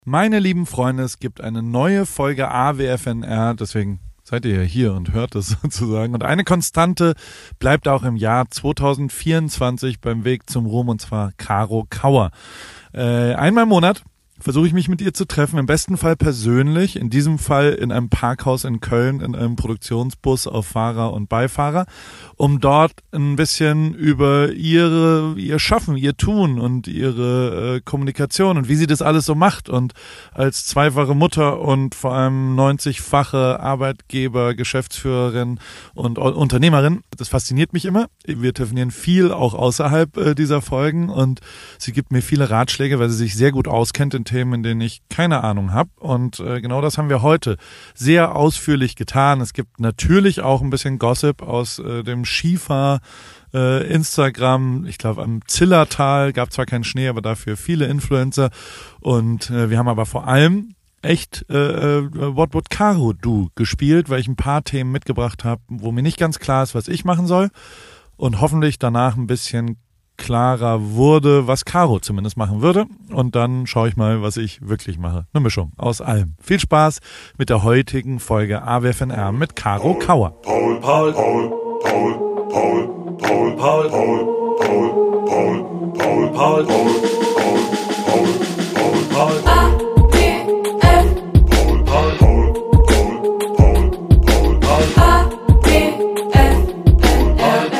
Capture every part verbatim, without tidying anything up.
Meine lieben Freunde, es gibt eine neue Folge A W F N R, deswegen seid ihr ja hier und hört es sozusagen. Und eine Konstante bleibt auch im Jahr zwanzig vierundzwanzig beim Weg zum Ruhm, und zwar Caro Kauer. Äh, einmal im Monat versuche ich mich mit ihr zu treffen, im besten Fall persönlich, in diesem Fall in einem Parkhaus in Köln, in einem Produktionsbus auf Fahrer und Beifahrer, um dort ein bisschen über ihre, ihr Schaffen, ihr Tun und ihre äh, Kommunikation und wie sie das alles so macht, und als zweifache Mutter und vor allem neunzigfache Arbeitgeber, Geschäftsführerin und o- Unternehmerin. Das fasziniert mich immer. Wir telefonieren viel auch außerhalb äh, dieser Folgen, und sie gibt mir viele Ratschläge, weil sie sich sehr gut auskennt in Themen, in denen ich keine Ahnung habe, und äh, genau das haben wir heute sehr ausführlich getan. Es gibt natürlich auch ein bisschen Gossip aus äh, dem Skifahr äh, Instagram. Ich glaube, am Zillertal gab zwar keinen Schnee, aber dafür viele Influencer, und äh, wir haben aber vor allem echt äh, What Would Caro Do gespielt, weil ich ein paar Themen mitgebracht habe, wo mir nicht ganz klar ist, was ich machen soll, und hoffentlich danach ein bisschen klarer wurde, was Caro zumindest machen würde. Und dann schaue ich mal, was ich wirklich mache. Eine Mischung aus allem. Viel Spaß mit der heutigen Folge A W F N R mit Caro Kauer. Paul, Paul, Paul, Paul, Paul, Paul, Paul, Paul, Paul, Paul, Paul, Paul, Paul, Paul, Paul, Paul, A W F Paul, Paul, Paul, Paul, Paul, Paul, Paul, A W F N R.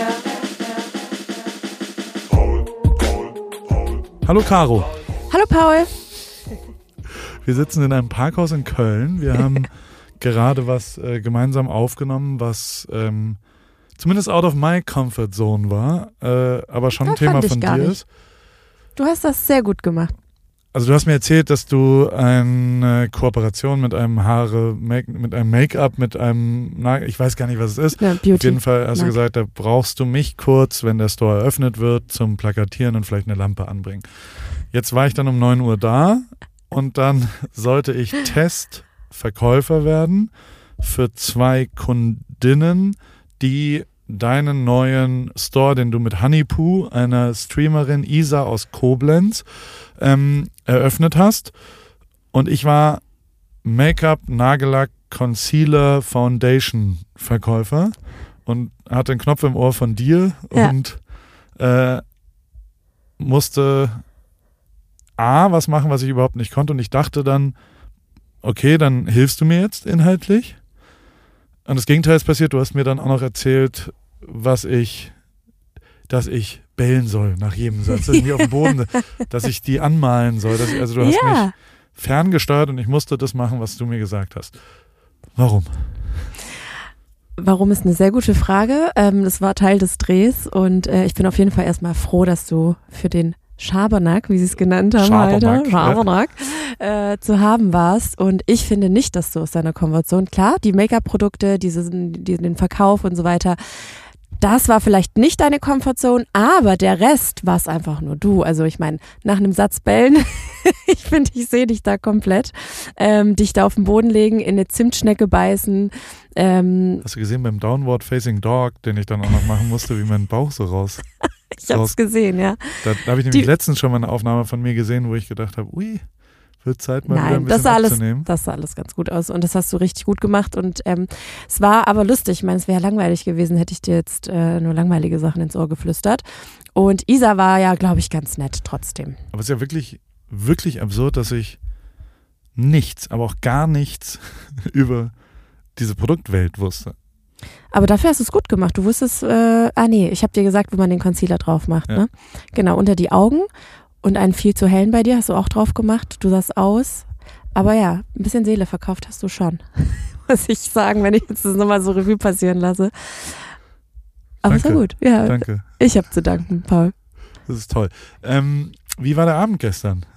Hallo Caro. Hallo Paul. Wir sitzen in einem Parkhaus in Köln. Wir haben gerade was äh, gemeinsam aufgenommen, was ähm, zumindest out of my comfort zone war, äh, aber schon ein Das Thema fand ich von gar dir nicht. ist. Du hast das sehr gut gemacht. Also du hast mir erzählt, dass du eine Kooperation mit einem Haare, Make, mit einem Make-up, mit einem, na, ich weiß gar nicht, was es ist. Ja, Beauty. Auf jeden Fall hast du Mark. gesagt, da brauchst du mich kurz, wenn der Store eröffnet wird, zum Plakatieren und vielleicht eine Lampe anbringen. Jetzt war ich dann um neun Uhr da, und dann sollte ich Testverkäufer werden für zwei Kundinnen, die deinen neuen Store, den du mit Honeypoo, einer Streamerin Isa aus Koblenz, ähm, eröffnet hast. Und ich war Make-up, Nagellack, Concealer, Foundation Verkäufer und hatte einen Knopf im Ohr von dir, Ja. und äh, musste A, was machen, was ich überhaupt nicht konnte, und ich dachte dann, okay, dann hilfst du mir jetzt inhaltlich. Und das Gegenteil ist passiert, du hast mir dann auch noch erzählt, was ich, dass ich bellen soll nach jedem Satz, dass ich mich auf dem Boden, dass ich die anmalen soll. Dass ich, also du hast Ja. mich ferngesteuert, und ich musste das machen, was du mir gesagt hast. Warum? Warum ist eine sehr gute Frage. Ähm, das war Teil des Drehs, und äh, ich bin auf jeden Fall erstmal froh, dass du für den Schabernack, wie sie es genannt haben, Schabernack, heute, Schabernack, äh, zu haben warst. Und ich finde nicht, dass du aus deiner Komfortzone, klar, die Make-up-Produkte, diese, die, den Verkauf und so weiter, das war vielleicht nicht deine Komfortzone, aber der Rest war es einfach nur du. Also ich meine, nach einem Satz bellen, ich finde, ich sehe dich da komplett, ähm, dich da auf den Boden legen, in eine Zimtschnecke beißen. Ähm, Hast du gesehen beim Downward Facing Dog, den ich dann auch noch machen musste, wie mein Bauch so raus? ich habe raus- es gesehen, ja. Da, da habe ich nämlich Die- letztens schon mal eine Aufnahme von mir gesehen, wo ich gedacht habe, ui, wird Zeit mal wieder ein Nein, bisschen das sah, alles, abzunehmen. das sah alles ganz gut aus, und das hast du richtig gut gemacht, und ähm, es war aber lustig. Ich meine, es wäre langweilig gewesen, hätte ich dir jetzt äh, nur langweilige Sachen ins Ohr geflüstert. Und Isa war ja, glaube ich, ganz nett trotzdem. Aber es ist ja wirklich, wirklich absurd, dass ich nichts, aber auch gar nichts über diese Produktwelt wusste. Aber dafür hast du es gut gemacht. Du wusstest, äh, ah nee, ich habe dir gesagt, wo man den Concealer drauf macht. Ja. Ne? Genau, unter die Augen, und einen viel zu hellen bei dir hast du auch drauf gemacht. Du sahst aus. Aber ja, ein bisschen Seele verkauft hast du schon, muss ich sagen, wenn ich jetzt das nochmal so Revue passieren lasse. Aber es war Danke. gut. Ja, Danke, ich habe zu danken, Paul. das ist toll. Ähm, wie war der Abend gestern?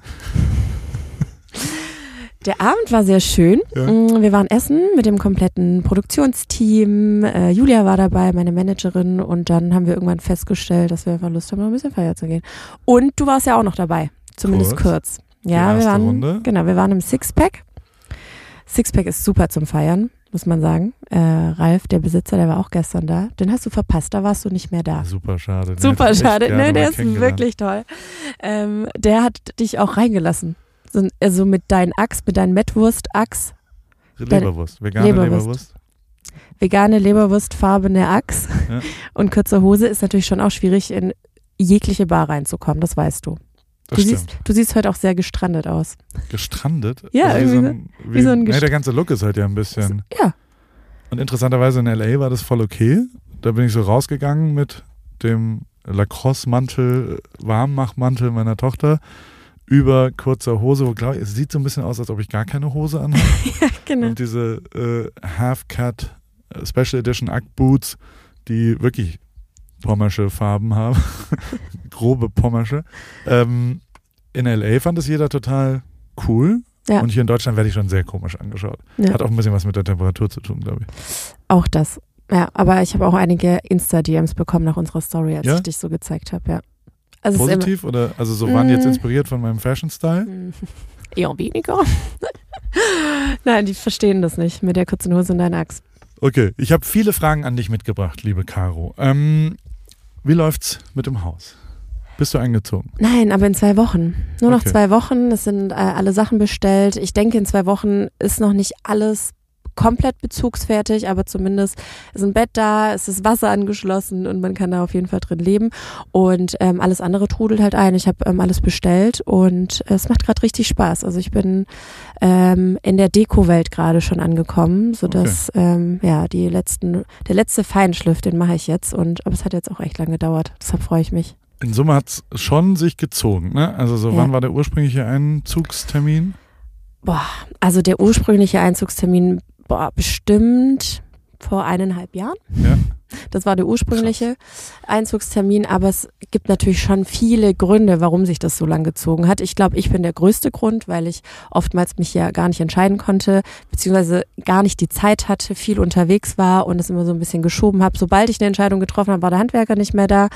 Der Abend war sehr schön. Ja. Wir waren essen mit dem kompletten Produktionsteam. Äh, Julia war dabei, meine Managerin. Und dann haben wir irgendwann festgestellt, dass wir einfach Lust haben, noch ein bisschen feiern zu gehen. Und du warst ja auch noch dabei. Zumindest Kurz. kurz. Ja, Die wir erste waren, Runde. genau, wir waren im Sixpack. Sixpack ist super zum Feiern, muss man sagen. Äh, Ralf, der Besitzer, der war auch gestern da. Den hast du verpasst, da warst du nicht mehr da. Super schade. Den Super hätte ich echt schade, gerne ne, der mal ist kennengelernt. wirklich toll. Ähm, der hat dich auch reingelassen. So, also mit deinen Achs, mit deinen Mettwurst-Achs. Leberwurst, vegane Leberwurst. Leberwurst. Vegane Leberwurstfarbene Achs Ja. und kurze Hose ist natürlich schon auch schwierig, in jegliche Bar reinzukommen, das weißt du. Das Du stimmt. siehst, du siehst heute auch sehr gestrandet aus. Gestrandet? Ja, Also irgendwie wie so so- ein, wie so ein nee, Gest- der ganze Look ist halt ja ein bisschen. Ja, Und interessanterweise in L A war das voll okay. Da bin ich so rausgegangen mit dem Lacrosse-Mantel, Warmmachmantel meiner Tochter über kurzer Hose, wo glaube ich, es sieht so ein bisschen aus, als ob ich gar keine Hose anhabe. genau. Und diese äh, Half-Cut äh, Special Edition Ugg Boots, die wirklich pommersche Farben haben. Grobe pommersche. Ähm, in L A fand es jeder total cool. Ja. Und hier in Deutschland werde ich schon sehr komisch angeschaut. Ja. Hat auch ein bisschen was mit der Temperatur zu tun, glaube ich. Auch das. Ja, aber ich habe auch einige Insta-D Ms bekommen nach unserer Story, als Ja? ich dich so gezeigt habe, ja. Also es ist Positiv oder also so waren die jetzt Mm. inspiriert von meinem Fashion-Style? immer, eher weniger. Nein, die verstehen das nicht mit der kurzen Hose und deinen Achs. Okay, ich habe viele Fragen an dich mitgebracht, liebe Caro. Ähm, wie läuft's mit dem Haus? Bist du eingezogen? Nein, aber in zwei Wochen. Nur noch Okay. zwei Wochen. Es sind äh, alle Sachen bestellt. Ich denke, in zwei Wochen ist noch nicht alles komplett bezugsfertig, aber zumindest ist ein Bett da, es ist Wasser angeschlossen und man kann da auf jeden Fall drin leben. Und ähm, alles andere trudelt halt ein. Ich habe ähm, alles bestellt und äh, es macht gerade richtig Spaß. Also ich bin ähm, in der Deko-Welt gerade schon angekommen, sodass ähm, ja die letzten, der letzte Feinschliff, den mache ich jetzt. Und aber es hat jetzt auch echt lange gedauert. Deshalb freue ich mich. In Summe hat's schon sich gezogen, ne? Also so, Ja. wann war der ursprüngliche Einzugstermin? Boah, also der ursprüngliche Einzugstermin, boah, bestimmt vor eineinhalb Jahren. Ja. Das war der ursprüngliche Einzugstermin, aber es gibt natürlich schon viele Gründe, warum sich das so lang gezogen hat. Ich glaube, ich bin der größte Grund, weil ich oftmals mich ja gar nicht entscheiden konnte, beziehungsweise gar nicht die Zeit hatte, viel unterwegs war und es immer so ein bisschen geschoben habe. Sobald ich eine Entscheidung getroffen habe, war der Handwerker nicht mehr da.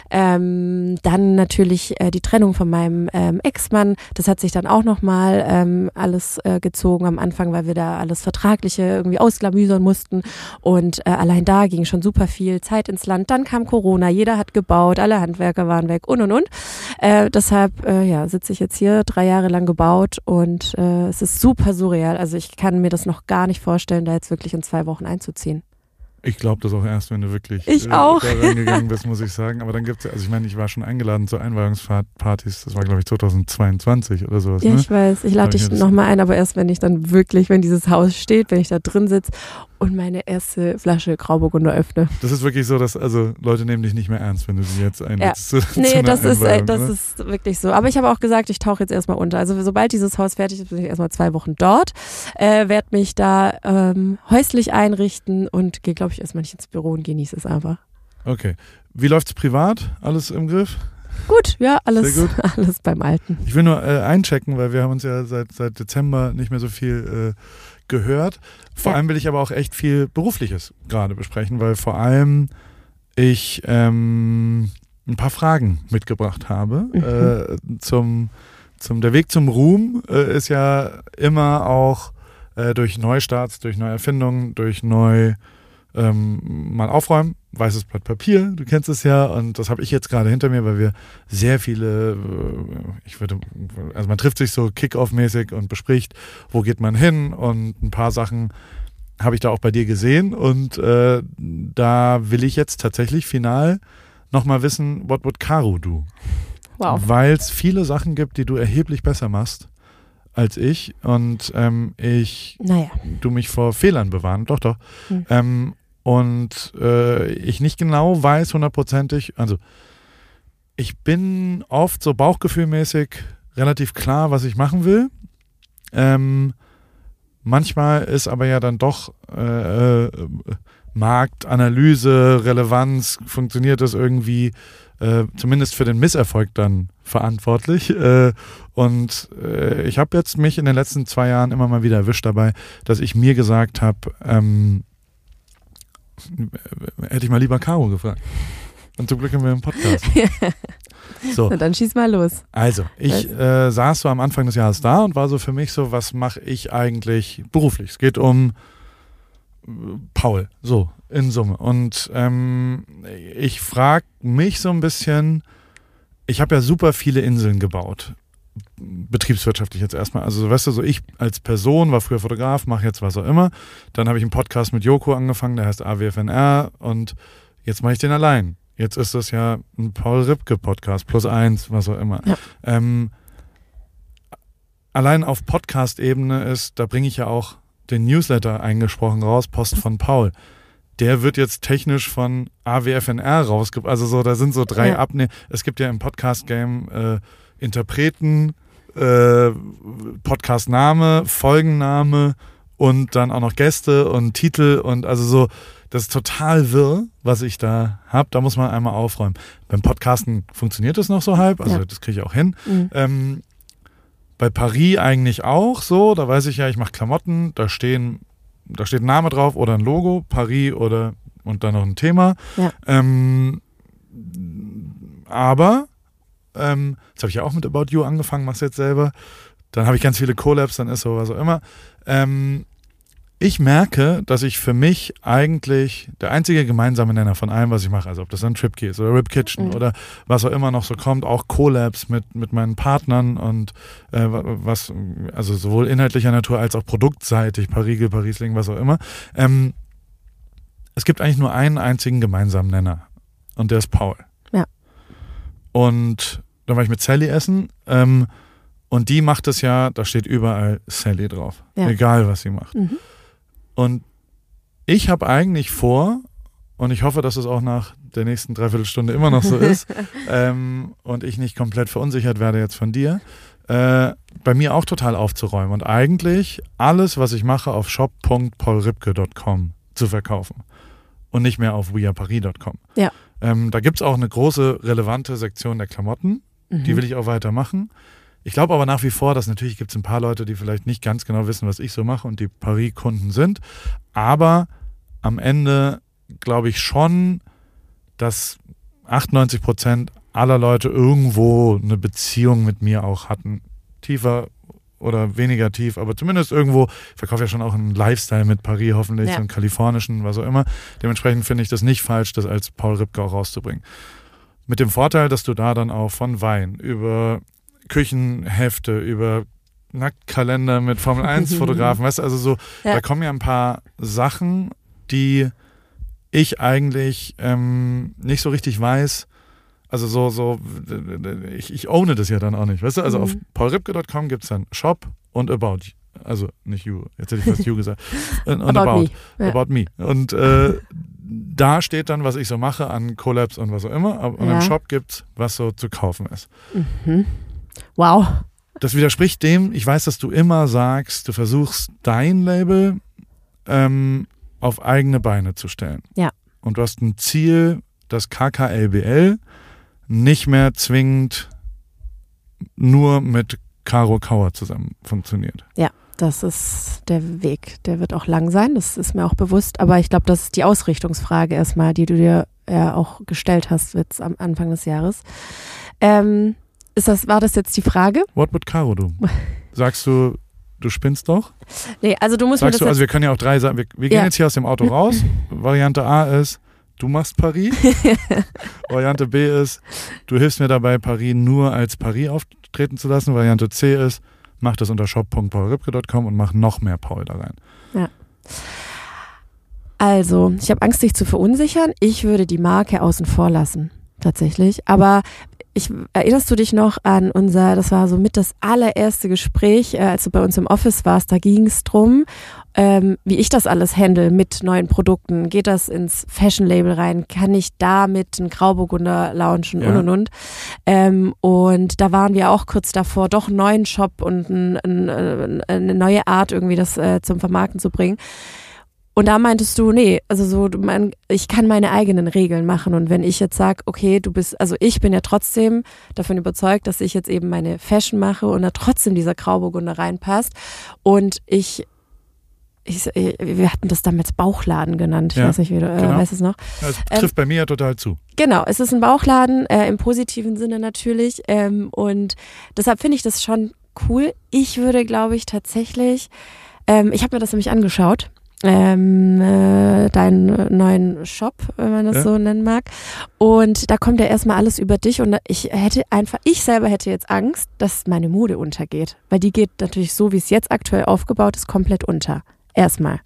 Ähm, dann natürlich äh, die Trennung von meinem ähm, Ex-Mann. Das hat sich dann auch nochmal ähm, alles äh, gezogen am Anfang, weil wir da alles Vertragliche irgendwie ausklamüsern mussten. Und äh, allein da ging schon super viel Zeit ins Land. Dann kam Corona, jeder hat gebaut, alle Handwerker waren weg und und und. Äh, deshalb äh, ja, sitze ich jetzt hier, drei Jahre lang gebaut und äh, es ist super surreal. Also ich kann mir das noch gar nicht vorstellen, da jetzt wirklich in zwei Wochen einzuziehen. Ich glaube das auch erst, wenn du wirklich Ich äh, auch. da reingegangen bist, muss ich sagen. Aber dann gibt's ja, also ich meine, ich war schon eingeladen zu Einweihungspartys, das war glaube ich zweitausendzweiundzwanzig oder sowas, Ja, ne? ich weiß. Ich Hab lade ich dich mir das- nochmal ein, aber erst wenn ich dann wirklich, wenn dieses Haus steht, wenn ich da drin sitze und meine erste Flasche Grauburgunder öffne. Das ist wirklich so, dass also Leute nehmen dich nicht mehr ernst, wenn du sie jetzt einlädst. zu- zu Nee, einer das ist, äh, Einweihung, das ne? ist wirklich so. Aber ich habe auch gesagt, ich tauche jetzt erstmal unter. Also sobald dieses Haus fertig ist, bin ich erstmal zwei Wochen dort, äh, werde mich da ähm, häuslich einrichten und gehe, glaube ich, erstmal nicht ins Büro und genieße es einfach. Okay. Wie läuft's privat? Alles im Griff? Gut, ja, alles, Sehr gut. alles beim Alten. Ich will nur äh, einchecken, weil wir haben uns ja seit, seit Dezember nicht mehr so viel äh, gehört. Vor Ja. allem will ich aber auch echt viel Berufliches gerade besprechen, weil vor allem ich ähm, ein paar Fragen mitgebracht habe. Mhm. Äh, zum, zum, der Weg zum Ruhm äh, ist ja immer auch äh, durch Neustarts, durch Neuerfindungen, durch neu ähm, mal aufräumen, weißes Blatt Papier, du kennst es ja, und das habe ich jetzt gerade hinter mir, weil wir sehr viele, äh, ich würde, also man trifft sich so Kick-Off-mäßig und bespricht, wo geht man hin, und ein paar Sachen habe ich da auch bei dir gesehen, und äh, da will ich jetzt tatsächlich final nochmal wissen, what would Caro do? Wow. Weil es viele Sachen gibt, die du erheblich besser machst als ich, und ähm, ich Naja. du mich vor Fehlern bewahren, doch, doch. Hm. Ähm, und äh, ich nicht genau weiß hundertprozentig, also ich bin oft so bauchgefühlmäßig relativ klar, was ich machen will. Ähm, manchmal ist aber ja dann doch äh, äh, Marktanalyse, Relevanz, funktioniert das irgendwie, äh, zumindest für den Misserfolg dann verantwortlich. Äh, und äh, ich habe jetzt mich in den letzten zwei Jahren immer mal wieder erwischt dabei, dass ich mir gesagt habe, ähm, hätte ich mal lieber Caro gefragt. Und zum Glück haben wir einen Podcast. So, Na, dann schieß mal los. also, ich äh, saß so am Anfang des Jahres da und war so für mich so, was mache ich eigentlich beruflich? Es geht um äh, Paul, so in Summe. Und ähm, ich frage mich so ein bisschen, ich habe ja super viele Inseln gebaut. betriebswirtschaftlich jetzt erstmal. Also so, weißt du, so ich als Person war früher Fotograf, mache jetzt was auch immer. Dann habe ich einen Podcast mit Joko angefangen, der heißt A W F N R und jetzt mache ich den allein. Jetzt ist das ja ein Paul Ripke-Podcast, plus eins, was auch immer. Ja. Ähm, allein auf Podcast-Ebene ist, da bringe ich ja auch den Newsletter eingesprochen raus, Post von Paul. Der wird jetzt technisch von A W F N R rausgebracht. Also so, da sind so drei Ja. Abne. Es gibt ja im Podcast-Game äh, Interpreten, äh, Podcast-Name, Folgenname und dann auch noch Gäste und Titel und also so, das ist total wirr, was ich da habe. Da muss man einmal aufräumen. Beim Podcasten funktioniert das noch so halb, also Ja. das kriege ich auch hin. Mhm. Ähm, bei Paris eigentlich auch so, da weiß ich ja, ich mache Klamotten, da stehen, da steht ein Name drauf oder ein Logo, Paris oder und dann noch ein Thema. Ja. Ähm, aber ähm, das habe ich ja auch mit About You angefangen, mach's jetzt selber. Dann habe ich ganz viele Collabs, dann ist so was auch immer. Ähm, ich merke, dass ich für mich eigentlich der einzige gemeinsame Nenner von allem, was ich mache, also ob das dann Tripkey ist oder Rip Kitchen Mhm. oder was auch immer noch so kommt, auch Collabs mit, mit meinen Partnern und äh, was, also sowohl inhaltlicher Natur als auch produktseitig, Parigel, Parisling, was auch immer. Ähm, es gibt eigentlich nur einen einzigen gemeinsamen Nenner und der ist Paul. Ja. Und dann war ich mit Sally essen ähm, und die macht es ja, da steht überall Sally drauf, Ja. egal was sie macht. Mhm. Und ich habe eigentlich vor, und ich hoffe, dass es auch nach der nächsten Dreiviertelstunde immer noch so ist, ähm, und ich nicht komplett verunsichert werde jetzt von dir, äh, bei mir auch total aufzuräumen und eigentlich alles, was ich mache, auf shop punkt paul ripke punkt com zu verkaufen und nicht mehr auf weareparis punkt com. Ja. Ähm, da gibt es auch eine große, relevante Sektion der Klamotten, Mhm. die will ich auch weitermachen. Ich glaube aber nach wie vor, dass natürlich gibt es ein paar Leute, die vielleicht nicht ganz genau wissen, was ich so mache und die Paris-Kunden sind. Aber am Ende glaube ich schon, dass achtundneunzig Prozent aller Leute irgendwo eine Beziehung mit mir auch hatten. Tiefer oder weniger tief, aber zumindest irgendwo. Ich verkaufe ja schon auch einen Lifestyle mit Paris, hoffentlich, Ja. so einen kalifornischen, was auch immer. Dementsprechend finde ich das nicht falsch, das als Paul Ripke auch rauszubringen. Mit dem Vorteil, dass du da dann auch von Wein über Küchenhefte, über Nacktkalender mit Formel eins Fotografen, weißt du, also so, Ja. da kommen ja ein paar Sachen, die ich eigentlich ähm, nicht so richtig weiß, also so, so, ich, ich owne das ja dann auch nicht, weißt du, also Mhm. auf paul ripke punkt com gibt es dann Shop und About, also nicht You, jetzt hätte ich fast You gesagt, und, und About About, me. Ja. About Me und äh, da steht dann, was ich so mache an Collabs und was auch immer, und Ja. im Shop gibt's, was so zu kaufen ist. Mhm. Wow. Das widerspricht dem, ich weiß, dass du immer sagst, du versuchst dein Label ähm, auf eigene Beine zu stellen. Ja. Und du hast ein Ziel, dass K K L B L nicht mehr zwingend nur mit Caro Kauer zusammen funktioniert. Das ist der Weg. Der wird auch lang sein, das ist mir auch bewusst. Aber ich glaube, das ist die Ausrichtungsfrage erstmal, die du dir ja auch gestellt hast jetzt am Anfang des Jahres. Ähm, ist das, war das jetzt die Frage? What would Caro do? Sagst du, du spinnst doch? Nee, also du musst Sagst mir du, das also wir können ja auch drei sagen, wir, wir gehen Ja. jetzt hier aus dem Auto raus. Variante A ist, du machst Paris. Variante B ist, du hilfst mir dabei, Paris nur als Paris auftreten zu lassen. Variante C ist, mach das unter shop punkt paul ripke punkt com und mach noch mehr Paul da rein. Also, ich habe Angst, dich zu verunsichern. Ich würde die Marke außen vor lassen, tatsächlich. Aber ich, erinnerst du dich noch an unser, das war so mit das allererste Gespräch, äh, als du bei uns im Office warst, da ging es drum, ähm, wie ich das alles handle mit neuen Produkten. Geht das ins Fashion-Label rein? Kann ich damit einen Grauburgunder launchen Ja. und und und? Ähm, und da waren wir auch kurz davor, doch einen neuen Shop und ein, ein, ein, eine neue Art irgendwie das äh, zum Vermarkten zu bringen. Und da meintest du, nee, also so, du mein, ich kann meine eigenen Regeln machen. Und wenn ich jetzt sage, okay, du bist, also ich bin ja trotzdem davon überzeugt, dass ich jetzt eben meine Fashion mache und da trotzdem dieser Grauburgunder reinpasst. Und ich, ich, wir hatten das damals Bauchladen genannt. Ich Ja, weiß nicht, wie du äh, genau. weißt es noch. Das Ähm, trifft bei mir ja total zu. Genau, es ist ein Bauchladen, äh, im positiven Sinne natürlich. Ähm, und deshalb finde ich das schon cool. Ich würde, glaube ich, tatsächlich, ähm, ich habe mir das nämlich angeschaut. ähm, äh, deinen neuen Shop, wenn man das Ja. so nennen mag. Und da kommt ja erstmal alles über dich und ich hätte einfach, ich selber hätte jetzt Angst, dass meine Mode untergeht. Weil die geht natürlich so, wie es jetzt aktuell aufgebaut ist, komplett unter. Erstmal.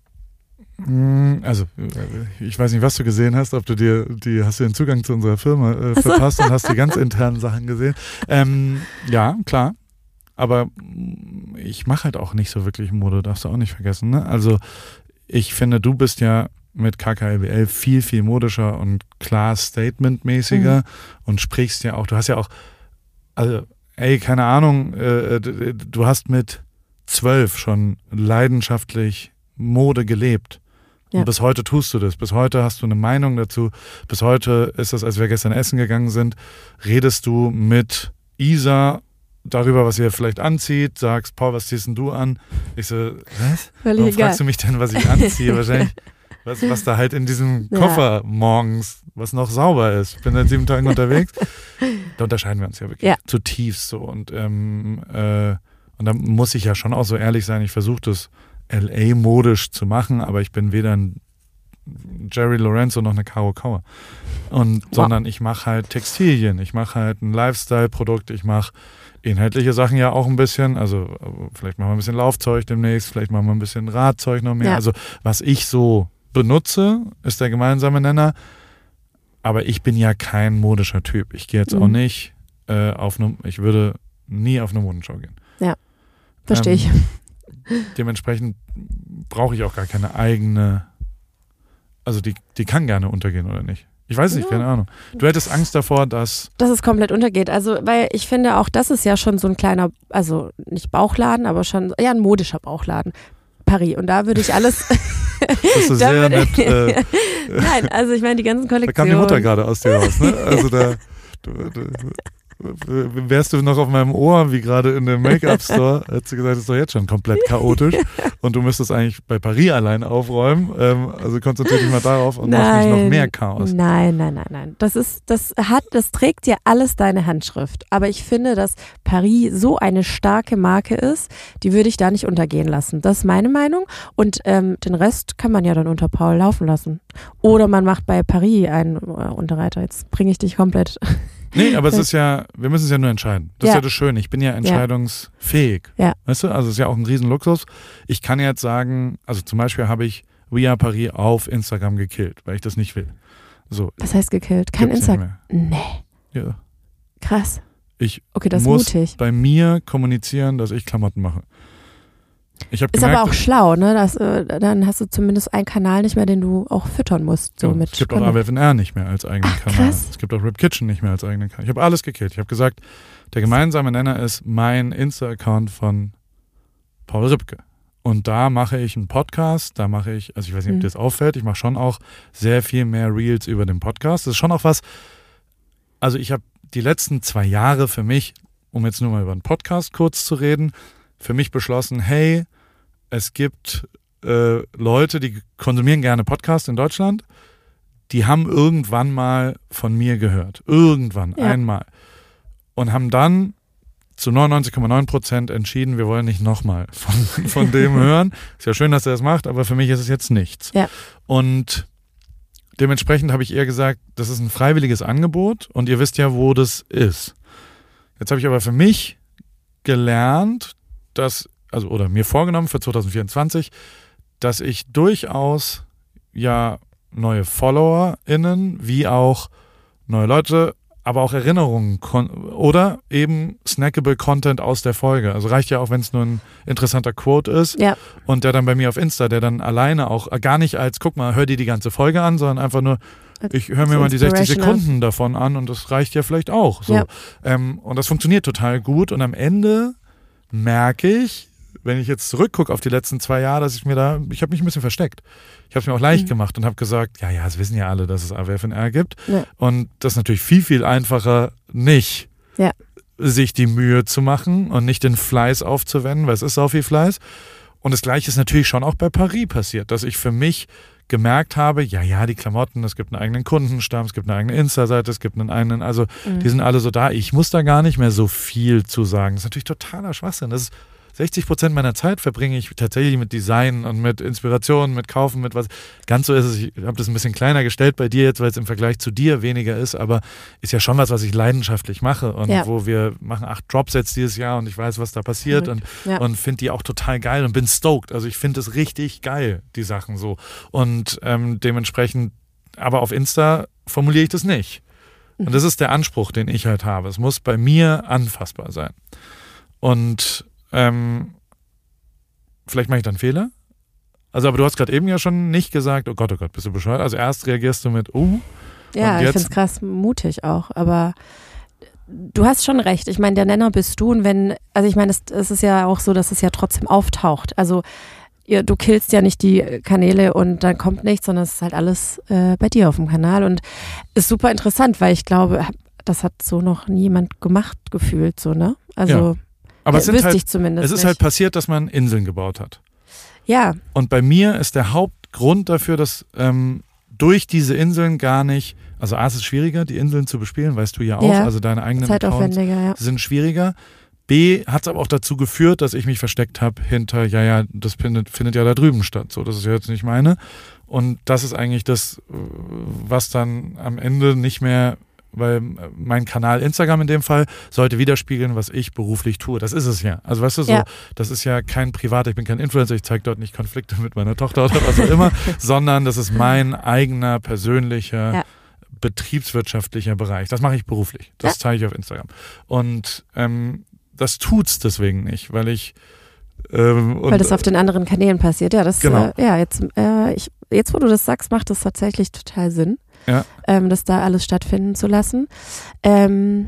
Also, ich weiß nicht, was du gesehen hast, ob du dir, die, hast du den Zugang zu unserer Firma äh, Ach so. verpasst und hast die ganz internen Sachen gesehen. Ähm, ja, klar. Aber ich mache halt auch nicht so wirklich Mode, darfst du auch nicht vergessen. Ne? Also, ich finde, du bist ja mit K K L B L viel, viel modischer und klar statementmäßiger Mhm. und sprichst ja auch, du hast ja auch, also, ey, keine Ahnung, äh, du hast mit zwölf schon leidenschaftlich Mode gelebt. Ja. Und bis heute tust du das. Bis heute hast du eine Meinung dazu. Bis heute ist es, als wir gestern essen gegangen sind, redest du mit Isa darüber, was ihr vielleicht anzieht, sagst, Paul, was ziehst denn du an? Ich so, was? Völlig Warum egal. fragst du mich denn, was ich anziehe? Wahrscheinlich, was, was da halt in diesem Ja. Koffer morgens, was noch sauber ist. Ich bin seit sieben Tagen unterwegs. Da unterscheiden wir uns ja wirklich Ja. zutiefst so. Und, ähm, äh, und da muss ich ja schon auch so ehrlich sein, ich versuche das L A-modisch zu machen, aber ich bin weder ein Jerry Lorenzo noch eine Caro Kauer. Und, Wow. sondern ich mache halt Textilien, ich mache halt ein Lifestyle-Produkt, ich mache inhaltliche Sachen ja auch ein bisschen, also vielleicht machen wir ein bisschen Laufzeug demnächst, vielleicht machen wir ein bisschen Radzeug noch mehr. Ja. Also was ich so benutze, ist der gemeinsame Nenner, aber ich bin ja kein modischer Typ. Ich gehe jetzt Mhm. auch nicht äh, auf eine, ich würde nie auf eine Modenschau gehen. Verstehe ich. Ähm, Dementsprechend brauche ich auch gar keine eigene, also die, die kann gerne untergehen oder nicht. Ich weiß nicht, Ja. keine Ahnung. Du hättest Angst davor, dass, Dass es komplett untergeht. Also, weil ich finde, auch das ist ja schon so ein kleiner, also nicht Bauchladen, aber schon, ja, ein modischer Bauchladen. Paris. Und da würde ich alles. das ist Da sehr würde- nett, äh, Nein, also ich meine, die ganzen da Kollektionen. kam die Mutter gerade aus dir raus, ne? Also da, du, du, wärst du noch auf meinem Ohr, wie gerade in dem Make-up-Store, hättest du gesagt, das ist doch jetzt schon komplett chaotisch und du müsstest eigentlich bei Paris allein aufräumen. Ähm, also konzentriere dich mal darauf und mach nicht noch mehr Chaos. Nein, nein, nein, nein. Das ist, das hat, das trägt ja alles deine Handschrift. Aber ich finde, dass Paris so eine starke Marke ist, die würde ich da nicht untergehen lassen. Das ist meine Meinung. Und ähm, den Rest kann man ja dann unter Paul laufen lassen. Oder man macht bei Paris einen äh, Unterreiter. Jetzt bringe ich dich komplett. Nee, aber es ist ja, wir müssen es ja nur entscheiden. Das ist Ja. ja das Schöne. Ich bin ja entscheidungsfähig. Ja. Weißt du, also es ist ja auch ein Riesenluxus. Ich kann jetzt sagen, also zum Beispiel habe ich We Are Paris auf Instagram gekillt, weil ich das nicht will. So, Was heißt gekillt? Kein gibt's nicht Instagram. mehr. Nee, Ja. krass. Ich Okay, das ist muss mutig. bei mir kommunizieren, dass ich Klamotten mache. Ich habe Ist gemerkt, aber auch schlau, ne? Das, äh, dann hast du zumindest einen Kanal nicht mehr, den du auch füttern musst. So ja, mit es gibt auch Content. A W F N R nicht mehr als eigenen Ach, Kanal. krass. Es gibt auch Rip Kitchen nicht mehr als eigenen Kanal. Ich habe alles gekillt. Ich habe gesagt, der gemeinsame Nenner ist mein Insta-Account von Paul Ripke. Und da mache ich einen Podcast, da mache ich, also ich weiß nicht, ob Mhm. dir das auffällt, ich mache schon auch sehr viel mehr Reels über den Podcast. Das ist schon auch was, also ich habe die letzten zwei Jahre für mich, um jetzt nur mal über einen Podcast kurz zu reden, für mich beschlossen, hey, es gibt äh, Leute, die konsumieren gerne Podcasts in Deutschland, die haben irgendwann mal von mir gehört. Irgendwann, Ja. einmal. Und haben dann zu neunundneunzig Komma neun Prozent entschieden, wir wollen nicht nochmal von, von dem hören. Ist ja schön, dass er das macht, aber für mich ist es jetzt nichts. Ja. Und dementsprechend habe ich eher gesagt, das ist ein freiwilliges Angebot und ihr wisst ja, wo das ist. Jetzt habe ich aber für mich gelernt, dass, also oder mir vorgenommen für zwanzig vierundzwanzig, dass ich durchaus ja neue FollowerInnen wie auch neue Leute, aber auch Erinnerungen kon- oder eben snackable Content aus der Folge. Also reicht ja auch, wenn es nur ein interessanter Quote ist Ja. und der dann bei mir auf Insta, der dann alleine auch gar nicht als, guck mal, hör dir die ganze Folge an, sondern einfach nur, ich höre mir So mal die sechzig inspirational. Sekunden davon an und das reicht ja vielleicht auch. So. Ja. Ähm, und das funktioniert total gut und am Ende merke ich, wenn ich jetzt zurückgucke auf die letzten zwei Jahre, dass ich mir da, ich habe mich ein bisschen versteckt. Ich habe es mir auch leicht Mhm. gemacht und habe gesagt, ja, ja, es wissen ja alle, dass es A W F N R gibt. Ja. Und das ist natürlich viel, viel einfacher, nicht Ja. sich die Mühe zu machen und nicht den Fleiß aufzuwenden, weil es ist auch viel Fleiß. Und das Gleiche ist natürlich schon auch bei Paris passiert, dass ich für mich gemerkt habe, ja, ja, die Klamotten, es gibt einen eigenen Kundenstamm, es gibt eine eigene Insta-Seite, es gibt einen eigenen, also Mhm. die sind alle so da. Ich muss da gar nicht mehr so viel zu sagen. Das ist natürlich totaler Schwachsinn. Das ist sechzig Prozent meiner Zeit verbringe ich tatsächlich mit Design und mit Inspiration, mit Kaufen, mit was. Ganz so ist es. Ich habe das ein bisschen kleiner gestellt bei dir jetzt, weil es im Vergleich zu dir weniger ist, aber ist ja schon was, was ich leidenschaftlich mache und ja. wo wir machen acht Dropsets dieses Jahr und ich weiß, was da passiert und, ja. und finde die auch total geil und bin stoked. Also ich finde es richtig geil, die Sachen so. Und ähm, dementsprechend, aber auf Insta formuliere ich das nicht. Und das ist der Anspruch, den ich halt habe. Es muss bei mir anfassbar sein. Und ähm, vielleicht mache ich dann Fehler. Also, aber du hast gerade eben ja schon nicht gesagt, oh Gott, oh Gott, bist du bescheuert? Also erst reagierst du mit, uh. Ja, und jetzt, ich finde es krass mutig auch, aber du hast schon recht. Ich meine, der Nenner bist du und wenn, also ich meine, es, es ist ja auch so, dass es ja trotzdem auftaucht. Also ihr, du killst ja nicht die Kanäle und dann kommt nichts, sondern es ist halt alles äh, bei dir auf dem Kanal und ist super interessant, weil ich glaube, das hat so noch niemand gemacht gefühlt, so, ne? Also ja. Aber es, sind halt, ich zumindest es ist nicht. halt passiert, dass man Inseln gebaut hat. Ja. Und bei mir ist der Hauptgrund dafür, dass ähm, durch diese Inseln gar nicht, also A, es ist schwieriger, die Inseln zu bespielen, weißt du ja auch, ja. also deine eigenen Accounts ja. sind schwieriger. B, hat es aber auch dazu geführt, dass ich mich versteckt habe hinter, ja, ja, das findet, findet ja da drüben statt. So, das ist ja jetzt nicht meine. Und das ist eigentlich das, was dann am Ende nicht mehr, weil mein Kanal Instagram in dem Fall sollte widerspiegeln, was ich beruflich tue. Das ist es ja. Also weißt du so, ja. das ist ja kein Privat, ich bin kein Influencer, ich zeige dort nicht Konflikte mit meiner Tochter oder was auch immer, sondern das ist mein eigener, persönlicher, ja. betriebswirtschaftlicher Bereich. Das mache ich beruflich. Das ja. zeige ich auf Instagram. Und ähm, das tut's deswegen nicht, weil ich ähm, und, weil das auf den anderen Kanälen passiert. Ja, das genau. äh, ja jetzt äh, ich, jetzt wo du das sagst, macht das tatsächlich total Sinn, ja. ähm, das da alles stattfinden zu lassen. Ähm,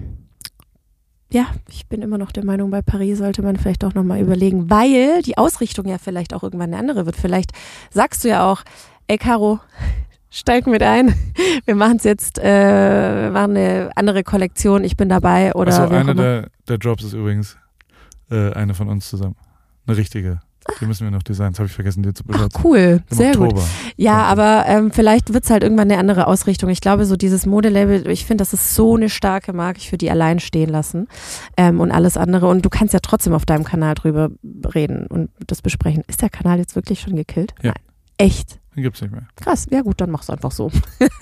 ja, ich bin immer noch der Meinung, bei Paris sollte man vielleicht auch nochmal überlegen, weil die Ausrichtung ja vielleicht auch irgendwann eine andere wird. Vielleicht sagst du ja auch, ey Caro, steig mit ein. Wir machen es jetzt, äh, wir machen eine andere Kollektion, ich bin dabei. Oder also eine der, der Drops ist übrigens äh, eine von uns zusammen. Eine richtige. Die müssen wir noch designen. Das habe ich vergessen, dir zu beschreiben. Ach, cool, Im sehr Oktober. gut. Ja, aber ähm, vielleicht wird es halt irgendwann eine andere Ausrichtung. Ich glaube, so dieses Modelabel, ich finde, das ist so eine starke Marke, ich würde die allein stehen lassen ähm, und alles andere. Und du kannst ja trotzdem auf deinem Kanal drüber reden und das besprechen. Ist der Kanal jetzt wirklich schon gekillt? Ja. Nein. Echt? Den gibt's nicht mehr. Krass, ja gut, dann mach's einfach so.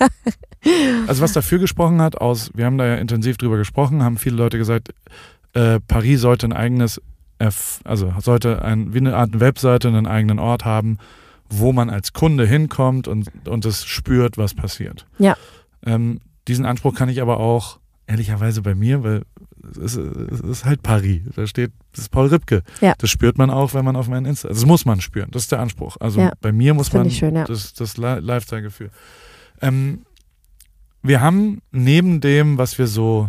Also was dafür gesprochen hat, aus, wir haben da ja intensiv drüber gesprochen, haben viele Leute gesagt, äh, Paris sollte ein eigenes, also sollte ein, wie eine Art Webseite einen eigenen Ort haben, wo man als Kunde hinkommt und, und es spürt, was passiert. Ja. Ähm, diesen Anspruch kann ich aber auch ehrlicherweise bei mir, weil es ist, es ist halt Paris. Da steht, das ist Paul Ripke. Ja. Das spürt man auch, wenn man auf meinen Insta, das muss man spüren. Das ist der Anspruch. Also ja. bei mir muss das man schön, ja. das, das Lifestyle-Gefühl. Ähm, wir haben neben dem, was wir so,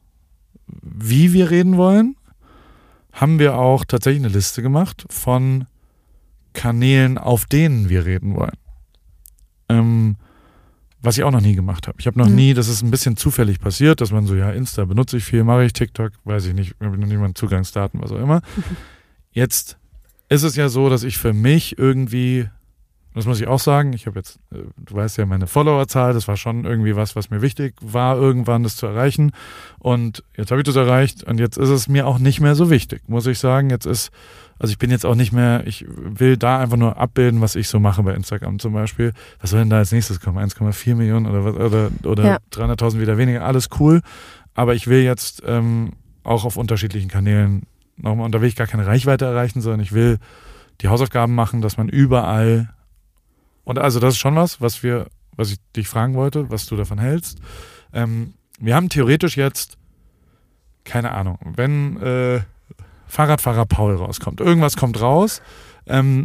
wie wir reden wollen, haben wir auch tatsächlich eine Liste gemacht von Kanälen, auf denen wir reden wollen. Ähm, was ich auch noch nie gemacht habe. Ich habe noch mhm. nie, das ist ein bisschen zufällig passiert, dass man so, ja, Insta benutze ich viel, mache ich TikTok, weiß ich nicht, habe ich noch niemanden Zugangsdaten, was auch immer. Mhm. Jetzt ist es ja so, dass ich für mich irgendwie, das muss ich auch sagen, ich habe jetzt, du weißt ja, meine Followerzahl, das war schon irgendwie was, was mir wichtig war, irgendwann das zu erreichen. Und jetzt habe ich das erreicht und jetzt ist es mir auch nicht mehr so wichtig, muss ich sagen. Jetzt ist, also ich bin jetzt auch nicht mehr, ich will da einfach nur abbilden, was ich so mache bei Instagram zum Beispiel. Was soll denn da als nächstes kommen? eins Komma vier Millionen oder was, oder, oder ja. dreihunderttausend wieder weniger, alles cool. Aber ich will jetzt ähm, auch auf unterschiedlichen Kanälen nochmal, und da will ich gar keine Reichweite erreichen, sondern ich will die Hausaufgaben machen, dass man überall. Und also das ist schon was, was wir, was ich dich fragen wollte, was du davon hältst. Ähm, wir haben theoretisch jetzt, keine Ahnung, wenn äh, Fahrradfahrer Paul rauskommt, irgendwas kommt raus, ähm,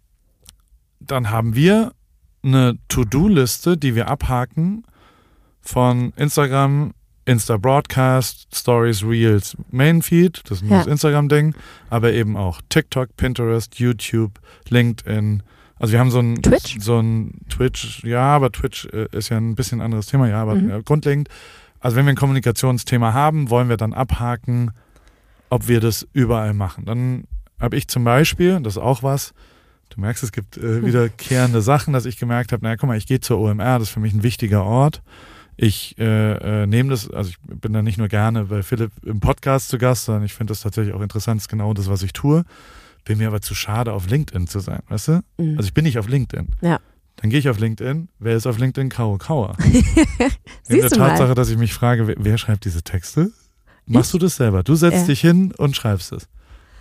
dann haben wir eine To-Do-Liste, die wir abhaken von Instagram, Insta-Broadcast, Stories, Reels, Main-Feed, das ist nur ja. das Instagram-Ding, aber eben auch TikTok, Pinterest, YouTube, LinkedIn. Also wir haben so ein Twitch? so ein Twitch, ja, aber Twitch äh, ist ja ein bisschen anderes Thema, ja, aber mhm. äh, grundlegend. Also wenn wir ein Kommunikationsthema haben, wollen wir dann abhaken, ob wir das überall machen. Dann habe ich zum Beispiel, das ist auch was, du merkst, es gibt äh, wiederkehrende Sachen, dass ich gemerkt habe, naja, guck mal, ich gehe zur O M R, das ist für mich ein wichtiger Ort. Ich äh, äh, nehme das, also ich bin da nicht nur gerne bei Philipp im Podcast zu Gast, sondern ich finde das tatsächlich auch interessant, das ist genau das, was ich tue. Bin mir aber zu schade, auf LinkedIn zu sein, weißt du? Mhm. Also ich bin nicht auf LinkedIn. Ja. Dann gehe ich auf LinkedIn. Wer ist auf LinkedIn? Caro Kauer. In der Siehst du Tatsache, mal. dass ich mich frage, wer, wer schreibt diese Texte? Machst du das selber? Du setzt Ja. dich hin und schreibst es.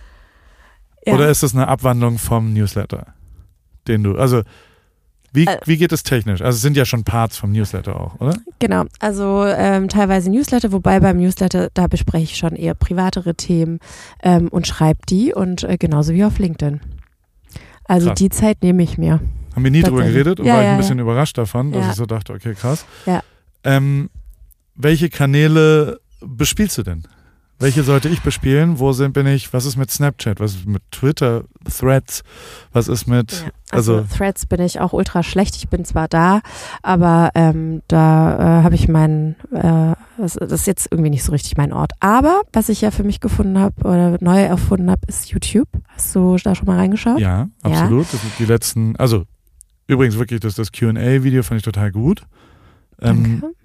Ja. Oder ist das eine Abwandlung vom Newsletter, den du, also wie, Äh. wie geht es technisch? Also es sind ja schon Parts vom Newsletter auch, oder? Genau, also ähm, teilweise Newsletter, wobei beim Newsletter, da bespreche ich schon eher privatere Themen ähm, und schreibe die und äh, genauso wie auf LinkedIn. Also Krass. die Zeit nehme ich mir. Haben wir nie drüber Tatsächlich. geredet und Ja, war ich ja, ein bisschen ja. überrascht davon, dass Ja. ich so dachte, okay, krass. Ja. Ähm, welche Kanäle bespielst du denn? Welche sollte ich bespielen? Wo sind, bin ich? Was ist mit Snapchat? Was ist mit Twitter? Threads? Was ist mit, Ja, also, also, Threads bin ich auch ultra schlecht. Ich bin zwar da, aber ähm, da äh, habe ich meinen, äh, das, das ist jetzt irgendwie nicht so richtig mein Ort. Aber was ich ja für mich gefunden habe oder neu erfunden habe, ist YouTube. Hast du da schon mal reingeschaut? ja, absolut. Das sind die letzten, also übrigens wirklich, das, das Q and A-Video fand ich total gut. Ähm, Danke.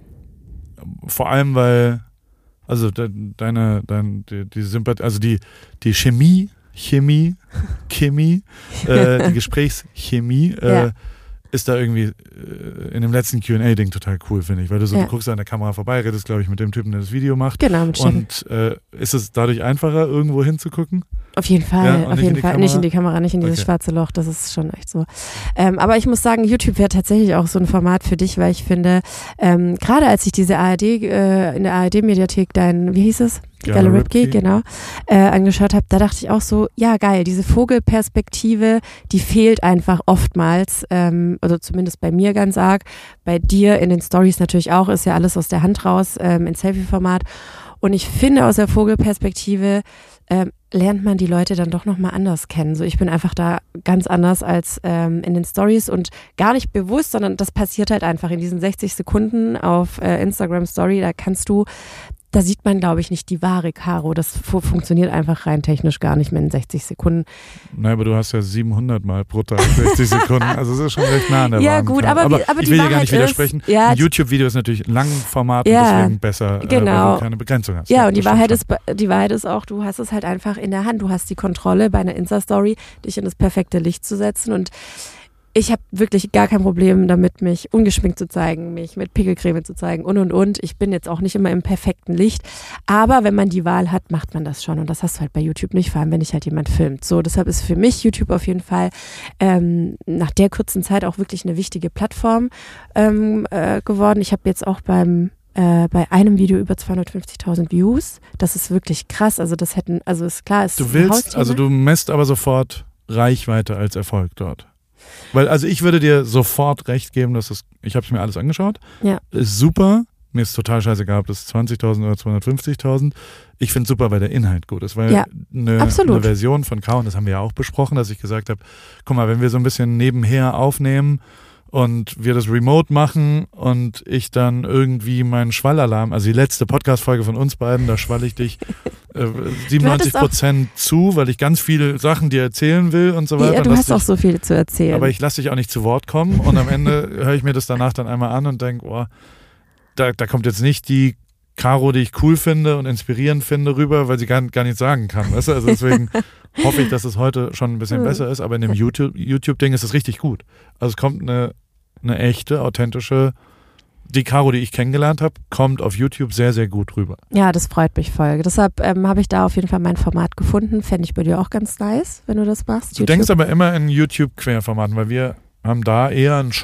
vor allem, weil, also de, deine, dein, die, die Sympathie, also die, die Chemie, Chemie, Chemie, äh, die Gesprächschemie, äh, Ja. ist da irgendwie äh, in dem letzten Q and A-Ding total cool, finde ich. Weil du so, Ja. du guckst an der Kamera vorbei, redest, glaube ich, mit dem Typen, der das Video macht. Genau, mit Steffen. Und äh, ist es dadurch einfacher, irgendwo hinzugucken? Auf jeden Fall, Ja, und auf nicht in jeden die Fall. Kamera? Nicht in die Kamera, nicht in dieses Okay. schwarze Loch, das ist schon echt so. Ähm, aber ich muss sagen, YouTube wäre tatsächlich auch so ein Format für dich, weil ich finde, ähm, gerade als ich diese A R D, äh, in der A R D-Mediathek dein, wie hieß es? Galeripki, genau, äh, angeschaut habe, da dachte ich auch so, ja geil, diese Vogelperspektive, die fehlt einfach oftmals, ähm, also zumindest bei mir ganz arg, bei dir in den Stories natürlich auch, ist ja alles aus der Hand raus, ähm, in Selfie-Format. Und ich finde, aus der Vogelperspektive ähm, lernt man die Leute dann doch nochmal anders kennen. So, ich bin einfach da ganz anders als ähm, in den Stories und gar nicht bewusst, sondern das passiert halt einfach in diesen sechzig Sekunden auf äh, Instagram Story, da kannst du, da sieht man, glaube ich, nicht die wahre Caro. Das fu- funktioniert einfach rein technisch gar nicht mehr in sechzig Sekunden. Nein, aber du hast ja siebenhundert Mal pro Tag sechzig Sekunden. Also es ist schon recht nah an der Ja, wahren gut, Zahl. aber aber wie- aber ich die will dir gar Wahrheit nicht ist- widersprechen. ja, ein YouTube-Video ist natürlich ein Langformat Ja, und deswegen besser, äh, genau. weil du keine Begrenzung hast. Ja, und die das Wahrheit stimmt ist, die Wahrheit ist auch, du hast es halt einfach in der Hand. Du hast die Kontrolle bei einer Insta-Story, dich in das perfekte Licht zu setzen und ich habe wirklich gar kein Problem damit, mich ungeschminkt zu zeigen, mich mit Pickelcreme zu zeigen und und und. Ich bin jetzt auch nicht immer im perfekten Licht, aber wenn man die Wahl hat, macht man das schon und das hast du halt bei YouTube nicht, vor allem wenn dich halt jemand filmt. So, deshalb ist für mich YouTube auf jeden Fall ähm, nach der kurzen Zeit auch wirklich eine wichtige Plattform ähm, äh, geworden. Ich habe jetzt auch beim äh, bei einem Video über zweihundertfünfzigtausend Views. Das ist wirklich krass. Also das hätten, also ist klar, ist Du ein willst, Hausthema. also du messt aber sofort Reichweite als Erfolg dort. Weil, also ich würde dir sofort recht geben, dass es, ich habe es mir alles angeschaut, Ja. ist super, mir ist total scheißegal, ob das zwanzigtausend oder zweihundertfünfzigtausend. Ich finde es super, weil der Inhalt gut ist, weil Ja, eine, absolut. eine Version von K, und das haben wir ja auch besprochen, dass ich gesagt habe, guck mal, wenn wir so ein bisschen nebenher aufnehmen und wir das remote machen und ich dann irgendwie meinen Schwallalarm, also die letzte Podcast-Folge von uns beiden, da schwall ich dich äh, siebenundneunzig Prozent zu, weil ich ganz viele Sachen dir erzählen will und so weiter. Ja, du Lass hast dich, auch so viel zu erzählen. aber ich lasse dich auch nicht zu Wort kommen und am Ende höre ich mir das danach dann einmal an und denke, oh, da, da kommt jetzt nicht die Caro, die ich cool finde und inspirierend finde, rüber, weil sie gar, gar nichts sagen kann. Weißt du? Also deswegen hoffe ich, dass es heute schon ein bisschen besser ist, aber in dem YouTube, YouTube-Ding ist es richtig gut. Also es kommt eine, eine echte, authentische, die Caro, die ich kennengelernt habe, kommt auf YouTube sehr, sehr gut rüber. Ja, das freut mich voll. Deshalb ähm, habe ich da auf jeden Fall mein Format gefunden. Fände ich bei dir auch ganz nice, wenn du das machst. Du YouTube. denkst aber immer in YouTube-Querformaten, weil wir haben da eher einen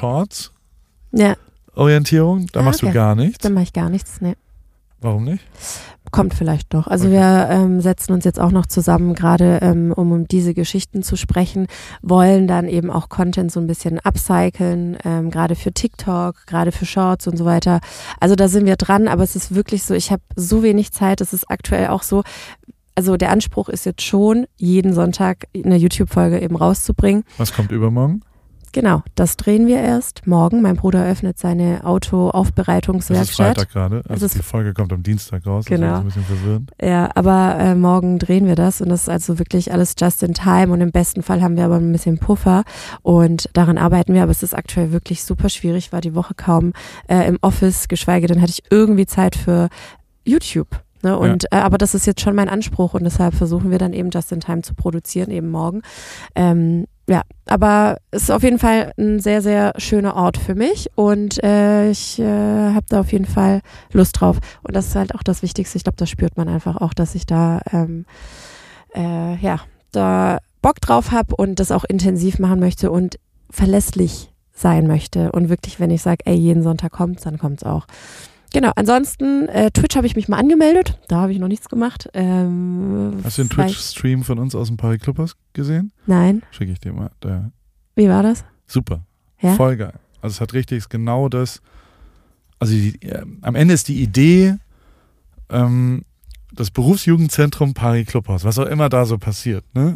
Shorts-Orientierung. Ja, Da Ah, machst okay. du gar nichts. dann mache ich gar nichts. Nee. Warum nicht? Kommt vielleicht noch. Also Okay. wir ähm, setzen uns jetzt auch noch zusammen, gerade ähm, um um diese Geschichten zu sprechen, wollen dann eben auch Content so ein bisschen upcyclen, ähm, gerade für TikTok, gerade für Shorts und so weiter. Also da sind wir dran, aber es ist wirklich so, ich habe so wenig Zeit, es ist aktuell auch so, also der Anspruch ist jetzt schon, jeden Sonntag eine YouTube-Folge eben rauszubringen. Was kommt übermorgen? Genau, das drehen wir erst morgen. Mein Bruder öffnet seine Das ist Autoaufbereitungswerkstatt. Freitag gerade, also Es ist- die Folge kommt am Dienstag raus, Genau. das ist ein bisschen verwirrend. Ja, aber äh, morgen drehen wir das und das ist also wirklich alles just in time und im besten Fall haben wir aber ein bisschen Puffer und daran arbeiten wir, aber es ist aktuell wirklich super schwierig, war die Woche kaum äh, im Office, geschweige denn hatte ich irgendwie Zeit für YouTube. Ne? Und äh, aber das ist jetzt schon mein Anspruch und deshalb versuchen wir dann eben just in time zu produzieren, eben morgen. Ähm, ja, aber es ist auf jeden Fall ein sehr, sehr schöner Ort für mich und äh, ich äh, habe da auf jeden Fall Lust drauf. Und das ist halt auch das Wichtigste. Ich glaube, das spürt man einfach auch, dass ich da, ähm, äh, ja, da Bock drauf habe und das auch intensiv machen möchte und verlässlich sein möchte. Und wirklich, wenn ich sage, ey, jeden Sonntag kommt's, dann kommt's auch. Genau, ansonsten, äh, Twitch habe ich mich mal angemeldet, da habe ich noch nichts gemacht. Ähm, Hast du den vielleicht- Twitch-Stream von uns aus dem Paris Clubhaus gesehen? Nein, Schicke ich dir mal. Der, wie war das? super, Ja? voll geil. Also es hat richtig ist genau das, also die, äh, am Ende ist die Idee, ähm, das Berufsjugendzentrum Paris Clubhaus, was auch immer da so passiert, ne,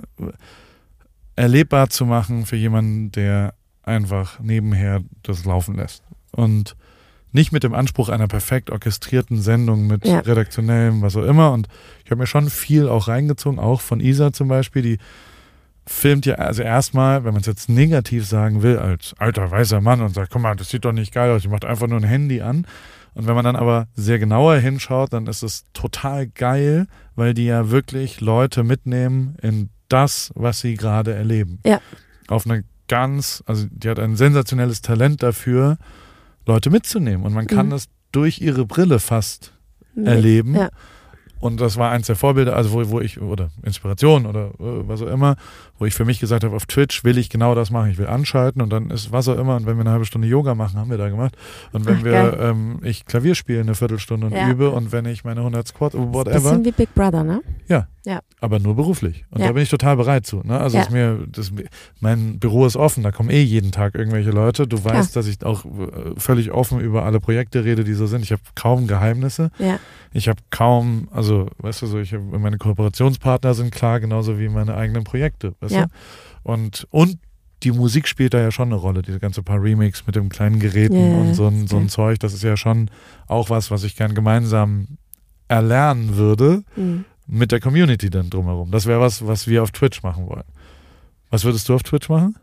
erlebbar zu machen für jemanden, der einfach nebenher das laufen lässt. Und nicht mit dem Anspruch einer perfekt orchestrierten Sendung mit Ja. redaktionellem, was auch immer. Und ich habe mir schon viel auch reingezogen, auch von Isa zum Beispiel, die filmt ja, also erstmal, wenn man es jetzt negativ sagen will, als alter weißer Mann und sagt, guck mal, das sieht doch nicht geil aus, die macht einfach nur ein Handy an. Und wenn man dann aber sehr genauer hinschaut, dann ist es total geil, weil die ja wirklich Leute mitnehmen in das, was sie gerade erleben. Ja. Auf eine ganz, also die hat ein sensationelles Talent dafür, Leute mitzunehmen. Und man kann Mhm. das durch ihre Brille fast erleben. Ja. Und das war eins der Vorbilder, also wo, wo ich, oder Inspiration oder äh, was auch immer, wo ich für mich gesagt habe, auf Twitch will ich genau das machen. Ich will anschalten und dann ist was auch immer. Und wenn wir eine halbe Stunde Yoga machen, haben wir da gemacht. Und wenn Ach, wir, geil. ähm, ich Klavier spiele eine Viertelstunde und Ja. übe und wenn ich meine hundert Squats, whatever, Bisschen wie Big Brother, ne? aber nur beruflich. Und Ja. da bin ich total bereit zu. Ne? Also Ja. ist mir, das, mein Büro ist offen, da kommen eh jeden Tag irgendwelche Leute. Du weißt, Klar. dass ich auch äh, völlig offen über alle Projekte rede, die so sind. Ich habe kaum Geheimnisse. Ja. Ich habe kaum, also weißt du so, ich hab, meine Kooperationspartner sind klar, genauso wie meine eigenen Projekte. Weißt Ja. du? Und, und die Musik spielt da ja schon eine Rolle, diese ganze paar Remix mit den kleinen Geräten Ja, und so ein, ist so ein geil. Zeug, das ist ja schon auch was, was ich gern gemeinsam erlernen würde Mhm. mit der Community dann drumherum. Das wäre was, was wir auf Twitch machen wollen. Was würdest du auf Twitch machen?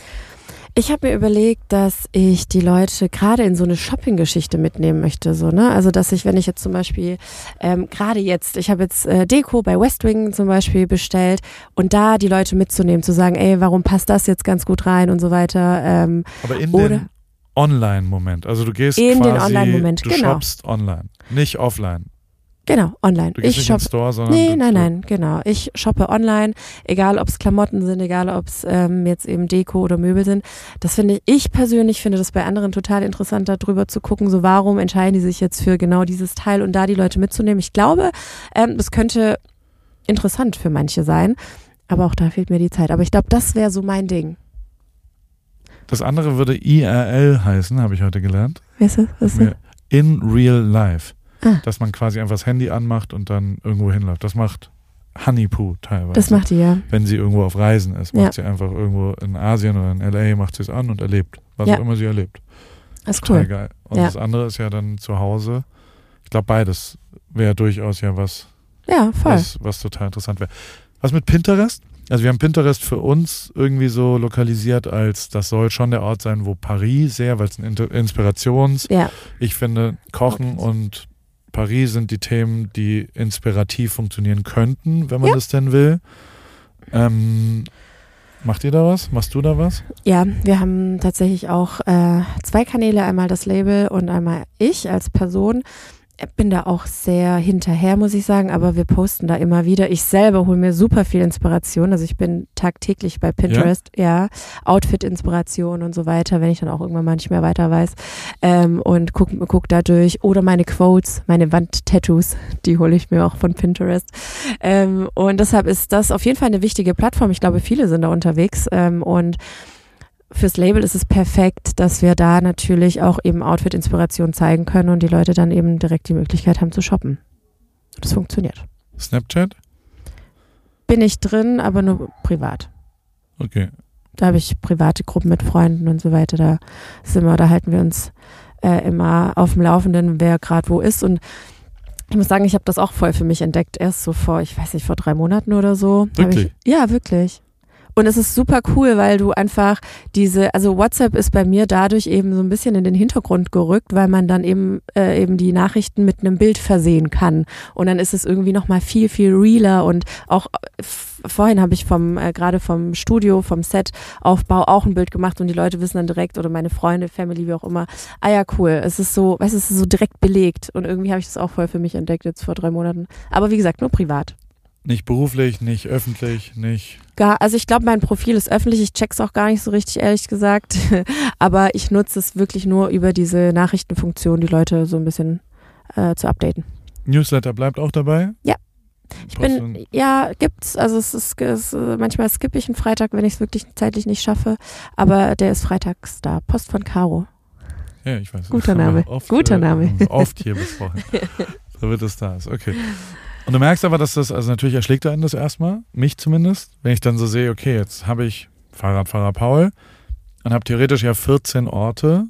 Ich habe mir überlegt, dass ich die Leute gerade in so eine Shopping-Geschichte mitnehmen möchte, so, ne? Also, dass ich, wenn ich jetzt zum Beispiel, ähm, gerade jetzt, ich habe jetzt äh, Deko bei Westwing zum Beispiel bestellt und da die Leute mitzunehmen, zu sagen, ey, warum passt das jetzt ganz gut rein und so weiter. Ähm, Aber in Oder- den Online-Moment. Also du gehst In den quasi, Online-Moment, du genau. shoppst online, nicht offline. genau, online. Du gehst Ich nicht shoppe. in den Store, sondern Nee, du, nein, du, nein, genau. Ich shoppe online, egal ob es Klamotten sind, egal ob es ähm, jetzt eben Deko oder Möbel sind. Das finde ich, ich persönlich finde das bei anderen total interessant, darüber zu gucken, so warum entscheiden die sich jetzt für genau dieses Teil und da die Leute mitzunehmen. Ich glaube, ähm, das könnte interessant für manche sein, aber auch da fehlt mir die Zeit. Aber ich glaube, das wäre so mein Ding. Das andere würde I R L heißen, habe ich heute gelernt. Weißt du? Was ist das? Ja. In real life. Ah. Dass man quasi einfach das Handy anmacht und dann irgendwo hinläuft. Das macht Honeypoo teilweise. Das macht die, ja. Wenn sie irgendwo auf Reisen ist, macht Ja. sie einfach irgendwo in Asien oder in L A, macht sie es an und erlebt, was Ja. auch immer sie erlebt. Das ist Total cool. geil. Und Ja. das andere ist ja dann zu Hause. Ich glaube, beides wäre durchaus ja was, Ja, voll. was, was total interessant wäre. Was mit Pinterest? Also wir haben Pinterest für uns irgendwie so lokalisiert als, das soll schon der Ort sein, wo Paris sehr, weil es ein Inter- Inspirations, Ja, ich finde, Kochen und Paris sind die Themen, die inspirativ funktionieren könnten, wenn man Ja. das denn will. Ähm, macht ihr da was? Machst du da was? ja, wir haben tatsächlich auch äh, zwei Kanäle, einmal das Label und einmal ich als Person. Bin da auch sehr hinterher, muss ich sagen, aber wir posten da immer wieder. Ich selber hole mir super viel Inspiration. Also ich bin tagtäglich bei Pinterest, ja, Outfit-Inspiration und so weiter, wenn ich dann auch irgendwann mal nicht mehr weiter weiß. Ähm, und guck, guck da durch. Oder meine Quotes, meine Wand-Tattoos, die hole ich mir auch von Pinterest. Ähm, und deshalb ist das auf jeden Fall eine wichtige Plattform. Ich glaube, viele sind da unterwegs. Ähm, und fürs Label ist es perfekt, dass wir da natürlich auch eben Outfit-Inspiration zeigen können und die Leute dann eben direkt die Möglichkeit haben zu shoppen. Das funktioniert. Snapchat? Bin ich drin, aber nur privat. Okay. da habe ich private Gruppen mit Freunden und so weiter. Da sind wir, da halten wir uns äh, immer auf dem Laufenden, wer gerade wo ist. Und ich muss sagen, ich habe das auch voll für mich entdeckt. Erst so vor, ich weiß nicht, vor drei Monaten oder so. Wirklich? Ich, ja, wirklich. Und es ist super cool, weil du einfach diese, also WhatsApp ist bei mir dadurch eben so ein bisschen in den Hintergrund gerückt, weil man dann eben äh, eben die Nachrichten mit einem Bild versehen kann. Und dann ist es irgendwie nochmal viel, viel realer. Und auch f- vorhin habe ich vom, äh, gerade vom Studio, vom Set-Aufbau auch ein Bild gemacht und die Leute wissen dann direkt, oder meine Freunde, Family, wie auch immer, ah ja, cool. Es ist so, weißt du, es ist so direkt belegt. Und irgendwie habe ich das auch voll für mich entdeckt jetzt vor drei Monaten. Aber wie gesagt, nur privat. Nicht beruflich, nicht öffentlich, nicht... Gar, also ich glaube, mein Profil ist öffentlich, ich check's auch gar nicht so richtig, ehrlich gesagt, aber ich nutze es wirklich nur über diese Nachrichtenfunktion, die Leute so ein bisschen äh, zu updaten. Newsletter bleibt auch dabei? Ja. Ich bin, ja, gibt's, also es ist, es, manchmal skippe ich einen Freitag, wenn ich es wirklich zeitlich nicht schaffe, aber der ist freitags da. Post von Caro. Ja, ich weiß. Guter Name, oft, guter äh, Name. Oft hier besprochen. So wird es da ist, okay. Und du merkst aber, dass das, also natürlich erschlägt einen das erstmal, mich zumindest, wenn ich dann so sehe, okay, jetzt habe ich Fahrradfahrer Paul und habe theoretisch ja vierzehn Orte,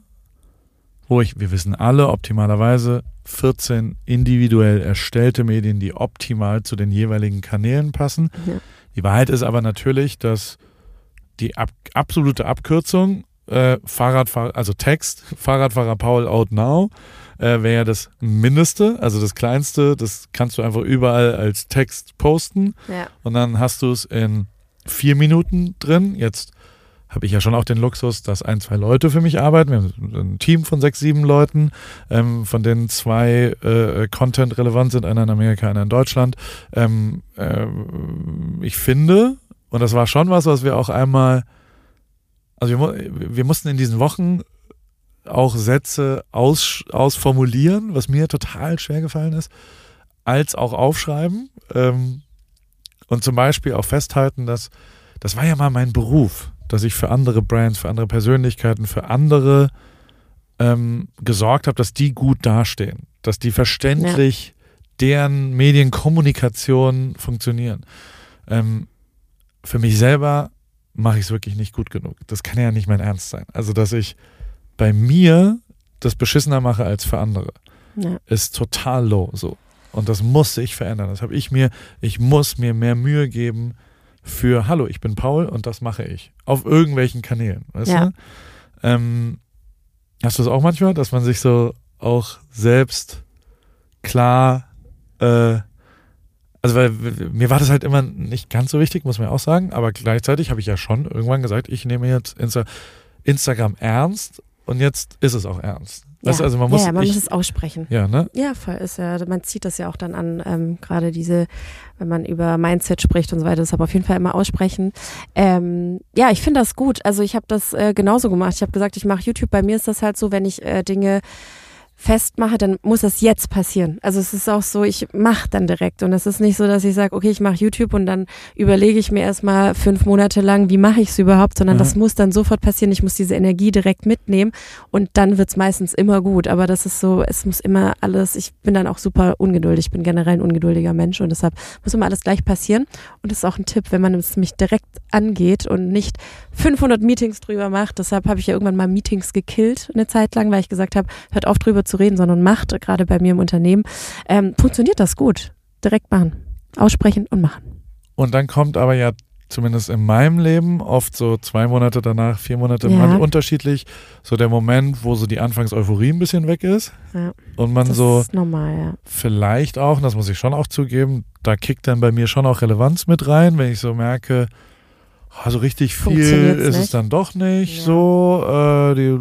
wo ich, wir wissen alle optimalerweise, vierzehn individuell erstellte Medien, die optimal zu den jeweiligen Kanälen passen. Ja. Die Wahrheit ist aber natürlich, dass die ab, absolute Abkürzung äh, Fahrradfahrer, also Text, Fahrradfahrer Paul out now, äh, wäre ja das Mindeste, also das Kleinste, das kannst du einfach überall als Text posten Ja. und dann hast du es in vier Minuten drin. Jetzt habe ich ja schon auch den Luxus, dass ein, zwei Leute für mich arbeiten. Wir haben ein Team von sechs, sieben Leuten, ähm, von denen zwei äh, Content relevant sind, einer in Amerika, einer in Deutschland. Ähm, äh, ich finde, und das war schon was, was wir auch einmal, also wir, wir mussten in diesen Wochen auch Sätze aus, ausformulieren, was mir total schwer gefallen ist, als auch aufschreiben ähm, und zum Beispiel auch festhalten, dass das war ja mal mein Beruf, dass ich für andere Brands, für andere Persönlichkeiten, für andere ähm, gesorgt habe, dass die gut dastehen, dass die verständlich ja. deren Medienkommunikation funktionieren. Ähm, für mich selber mache ich es wirklich nicht gut genug. Das kann ja nicht mein Ernst sein. Also, dass ich bei mir das beschissener mache als für andere, ja. ist total low so. Und das muss sich verändern. Das habe ich mir, ich muss mir mehr Mühe geben für, hallo, ich bin Paul und das mache ich. Auf irgendwelchen Kanälen, weißt ja. du? Ähm, hast du das auch manchmal, dass man sich so auch selbst klar, äh, also weil mir war das halt immer nicht ganz so wichtig, muss man ja auch sagen, aber gleichzeitig habe ich ja schon irgendwann gesagt, ich nehme jetzt Insta- Instagram ernst. Und jetzt ist es auch ernst. Ja, weißt du, also man muss, ja, man ich, muss es aussprechen. Ja, ne? Ja, voll ist ja, man zieht das ja auch dann an, ähm, gerade diese, wenn man über Mindset spricht und so weiter, deshalb auf jeden Fall immer aussprechen. Ähm, ja, ich finde das gut. Also ich habe das äh, genauso gemacht. Ich habe gesagt, ich mache YouTube. Bei mir ist das halt so, wenn ich äh, Dinge festmache, dann muss das jetzt passieren. Also es ist auch so, ich mache dann direkt und es ist nicht so, dass ich sage, okay, ich mache YouTube und dann überlege ich mir erstmal fünf Monate lang, wie mache ich es überhaupt, sondern ja. das muss dann sofort passieren. Ich muss diese Energie direkt mitnehmen und dann wird es meistens immer gut. Aber das ist so, es muss immer alles, ich bin dann auch super ungeduldig, ich bin generell ein ungeduldiger Mensch und deshalb muss immer alles gleich passieren. Und das ist auch ein Tipp, wenn man es mich direkt angeht und nicht fünfhundert Meetings drüber macht. Deshalb habe ich ja irgendwann mal Meetings gekillt eine Zeit lang, weil ich gesagt habe, hört auf drüber zu reden, sondern macht, gerade bei mir im Unternehmen, ähm, funktioniert das gut. Direkt machen, aussprechen und machen. Und dann kommt aber ja zumindest in meinem Leben oft so zwei Monate danach, vier Monate, ja. manchmal unterschiedlich, so der Moment, wo so die Anfangs-Euphorie ein bisschen weg ist ja. und man das so ist normal, ja. vielleicht auch, das muss ich schon auch zugeben, da kickt dann bei mir schon auch Relevanz mit rein, wenn ich so merke, also richtig viel ist nicht. es dann doch nicht ja. so, äh, die,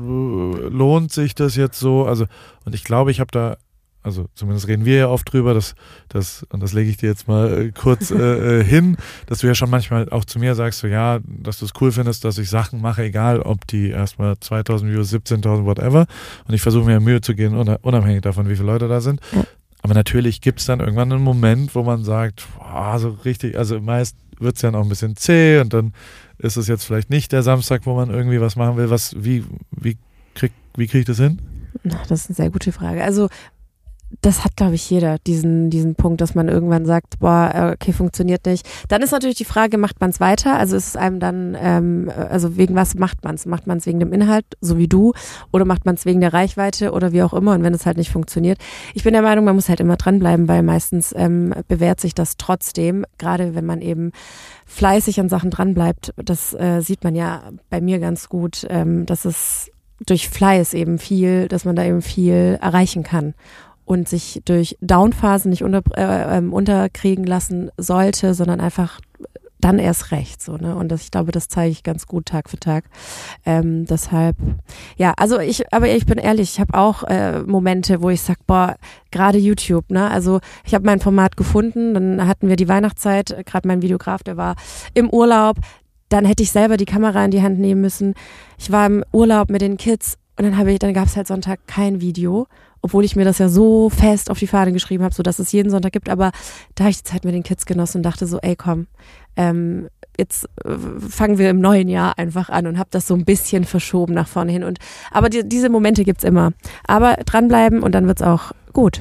lohnt sich das jetzt so, also und ich glaube, ich habe da, also zumindest reden wir ja oft drüber, dass, dass und das lege ich dir jetzt mal äh, kurz äh, hin, dass du ja schon manchmal auch zu mir sagst, so ja, dass du es cool findest, dass ich Sachen mache, egal ob die erstmal zweitausend Views, siebzehntausend, whatever, und ich versuche mir Mühe zu geben, unabhängig davon, wie viele Leute da sind. Ja. Aber natürlich gibt es dann irgendwann einen Moment, wo man sagt, boah, so richtig, also meist wird es ja noch ein bisschen zäh und dann ist es jetzt vielleicht nicht der Samstag, wo man irgendwie was machen will. Was, wie, wie krieg, wie krieg ich das hin? Das ist eine sehr gute Frage. Also das hat, glaube ich, jeder, diesen, diesen Punkt, dass man irgendwann sagt, boah, okay, funktioniert nicht. Dann ist natürlich die Frage, macht man es weiter? Also ist es einem dann, ähm, also wegen was macht man es? Macht man es wegen dem Inhalt, so wie du, oder macht man es wegen der Reichweite oder wie auch immer? Und wenn es halt nicht funktioniert. Ich bin der Meinung, man muss halt immer dranbleiben, weil meistens ähm, bewährt sich das trotzdem, gerade wenn man eben fleißig an Sachen dranbleibt. Das äh, sieht man ja bei mir ganz gut, ähm, dass es durch Fleiß eben viel, dass man da eben viel erreichen kann. Und sich durch Downphasen nicht unter, äh, unterkriegen lassen sollte, sondern einfach dann erst recht. So, ne? Und das, ich glaube, das zeige ich ganz gut Tag für Tag. Ähm, deshalb, ja, also ich, aber ich bin ehrlich, ich habe auch äh, Momente, wo ich sag, boah, gerade YouTube, ne? Also ich habe mein Format gefunden, dann hatten wir die Weihnachtszeit, gerade mein Videograf, der war im Urlaub, dann hätte ich selber die Kamera in die Hand nehmen müssen. Ich war im Urlaub mit den Kids und dann habe ich, dann gab es halt Sonntag kein Video. Obwohl ich mir das ja so fest auf die Fahne geschrieben habe, so dass es jeden Sonntag gibt, aber da habe ich die Zeit mit den Kids genossen und dachte so, ey komm, ähm, jetzt äh, fangen wir im neuen Jahr einfach an und habe das so ein bisschen verschoben nach vorne hin. Und aber die, diese Momente gibt's immer. Aber dranbleiben und dann wird's auch gut.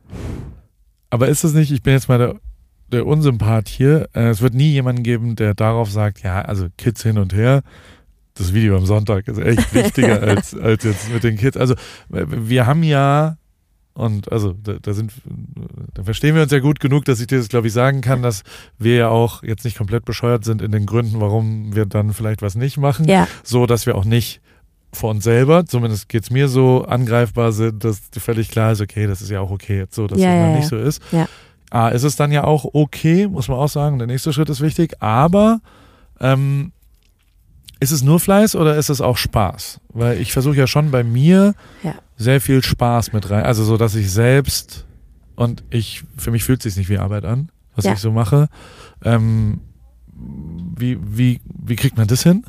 Aber ist es nicht, ich bin jetzt mal der, der Unsympath hier, äh, es wird nie jemanden geben, der darauf sagt, ja, also Kids hin und her, das Video am Sonntag ist echt wichtiger als, als jetzt mit den Kids. Also wir haben ja, und also da, da sind, da verstehen wir uns ja gut genug, dass ich dir das, glaube ich, sagen kann, dass wir ja auch jetzt nicht komplett bescheuert sind in den Gründen, warum wir dann vielleicht was nicht machen. Ja. So, dass wir auch nicht vor uns selber, zumindest geht's mir so, angreifbar sind, dass völlig klar ist, okay, das ist ja auch okay jetzt so, dass ja, das mal ja, nicht ja. so ist. Ja. Ah, ist es dann ja auch okay, muss man auch sagen, der nächste Schritt ist wichtig, aber ähm, ist es nur Fleiß oder ist es auch Spaß? Weil ich versuche ja schon bei mir Ja. sehr viel Spaß mit rein. Also so, dass ich selbst und ich, für mich fühlt es sich nicht wie Arbeit an, was Ja. ich so mache. Ähm, wie, wie, wie kriegt man das hin?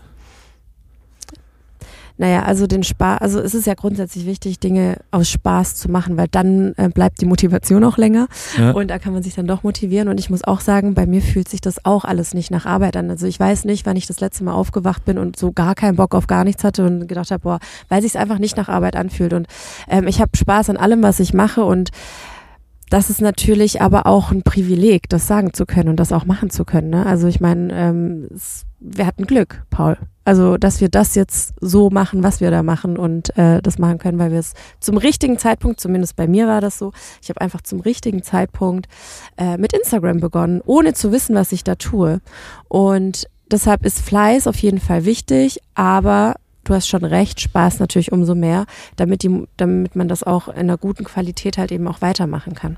Naja, also den Spaß, also es ist ja grundsätzlich wichtig, Dinge aus Spaß zu machen, weil dann äh, bleibt die Motivation auch länger Ja. und da kann man sich dann doch motivieren und ich muss auch sagen, bei mir fühlt sich das auch alles nicht nach Arbeit an. Also ich weiß nicht, wann ich das letzte Mal aufgewacht bin und so gar keinen Bock auf gar nichts hatte und gedacht habe, boah, weil sich es einfach nicht nach Arbeit anfühlt und ähm, ich habe Spaß an allem, was ich mache und das ist natürlich aber auch ein Privileg, das sagen zu können und das auch machen zu können. Ne? Also ich meine, ähm, es- wir hatten Glück, Paul. Also, dass wir das jetzt so machen, was wir da machen und äh, das machen können, weil wir es zum richtigen Zeitpunkt, zumindest bei mir war das so, ich habe einfach zum richtigen Zeitpunkt äh, mit Instagram begonnen, ohne zu wissen, was ich da tue. Und deshalb ist Fleiß auf jeden Fall wichtig, aber du hast schon recht, Spaß natürlich umso mehr, damit, die, damit man das auch in einer guten Qualität halt eben auch weitermachen kann.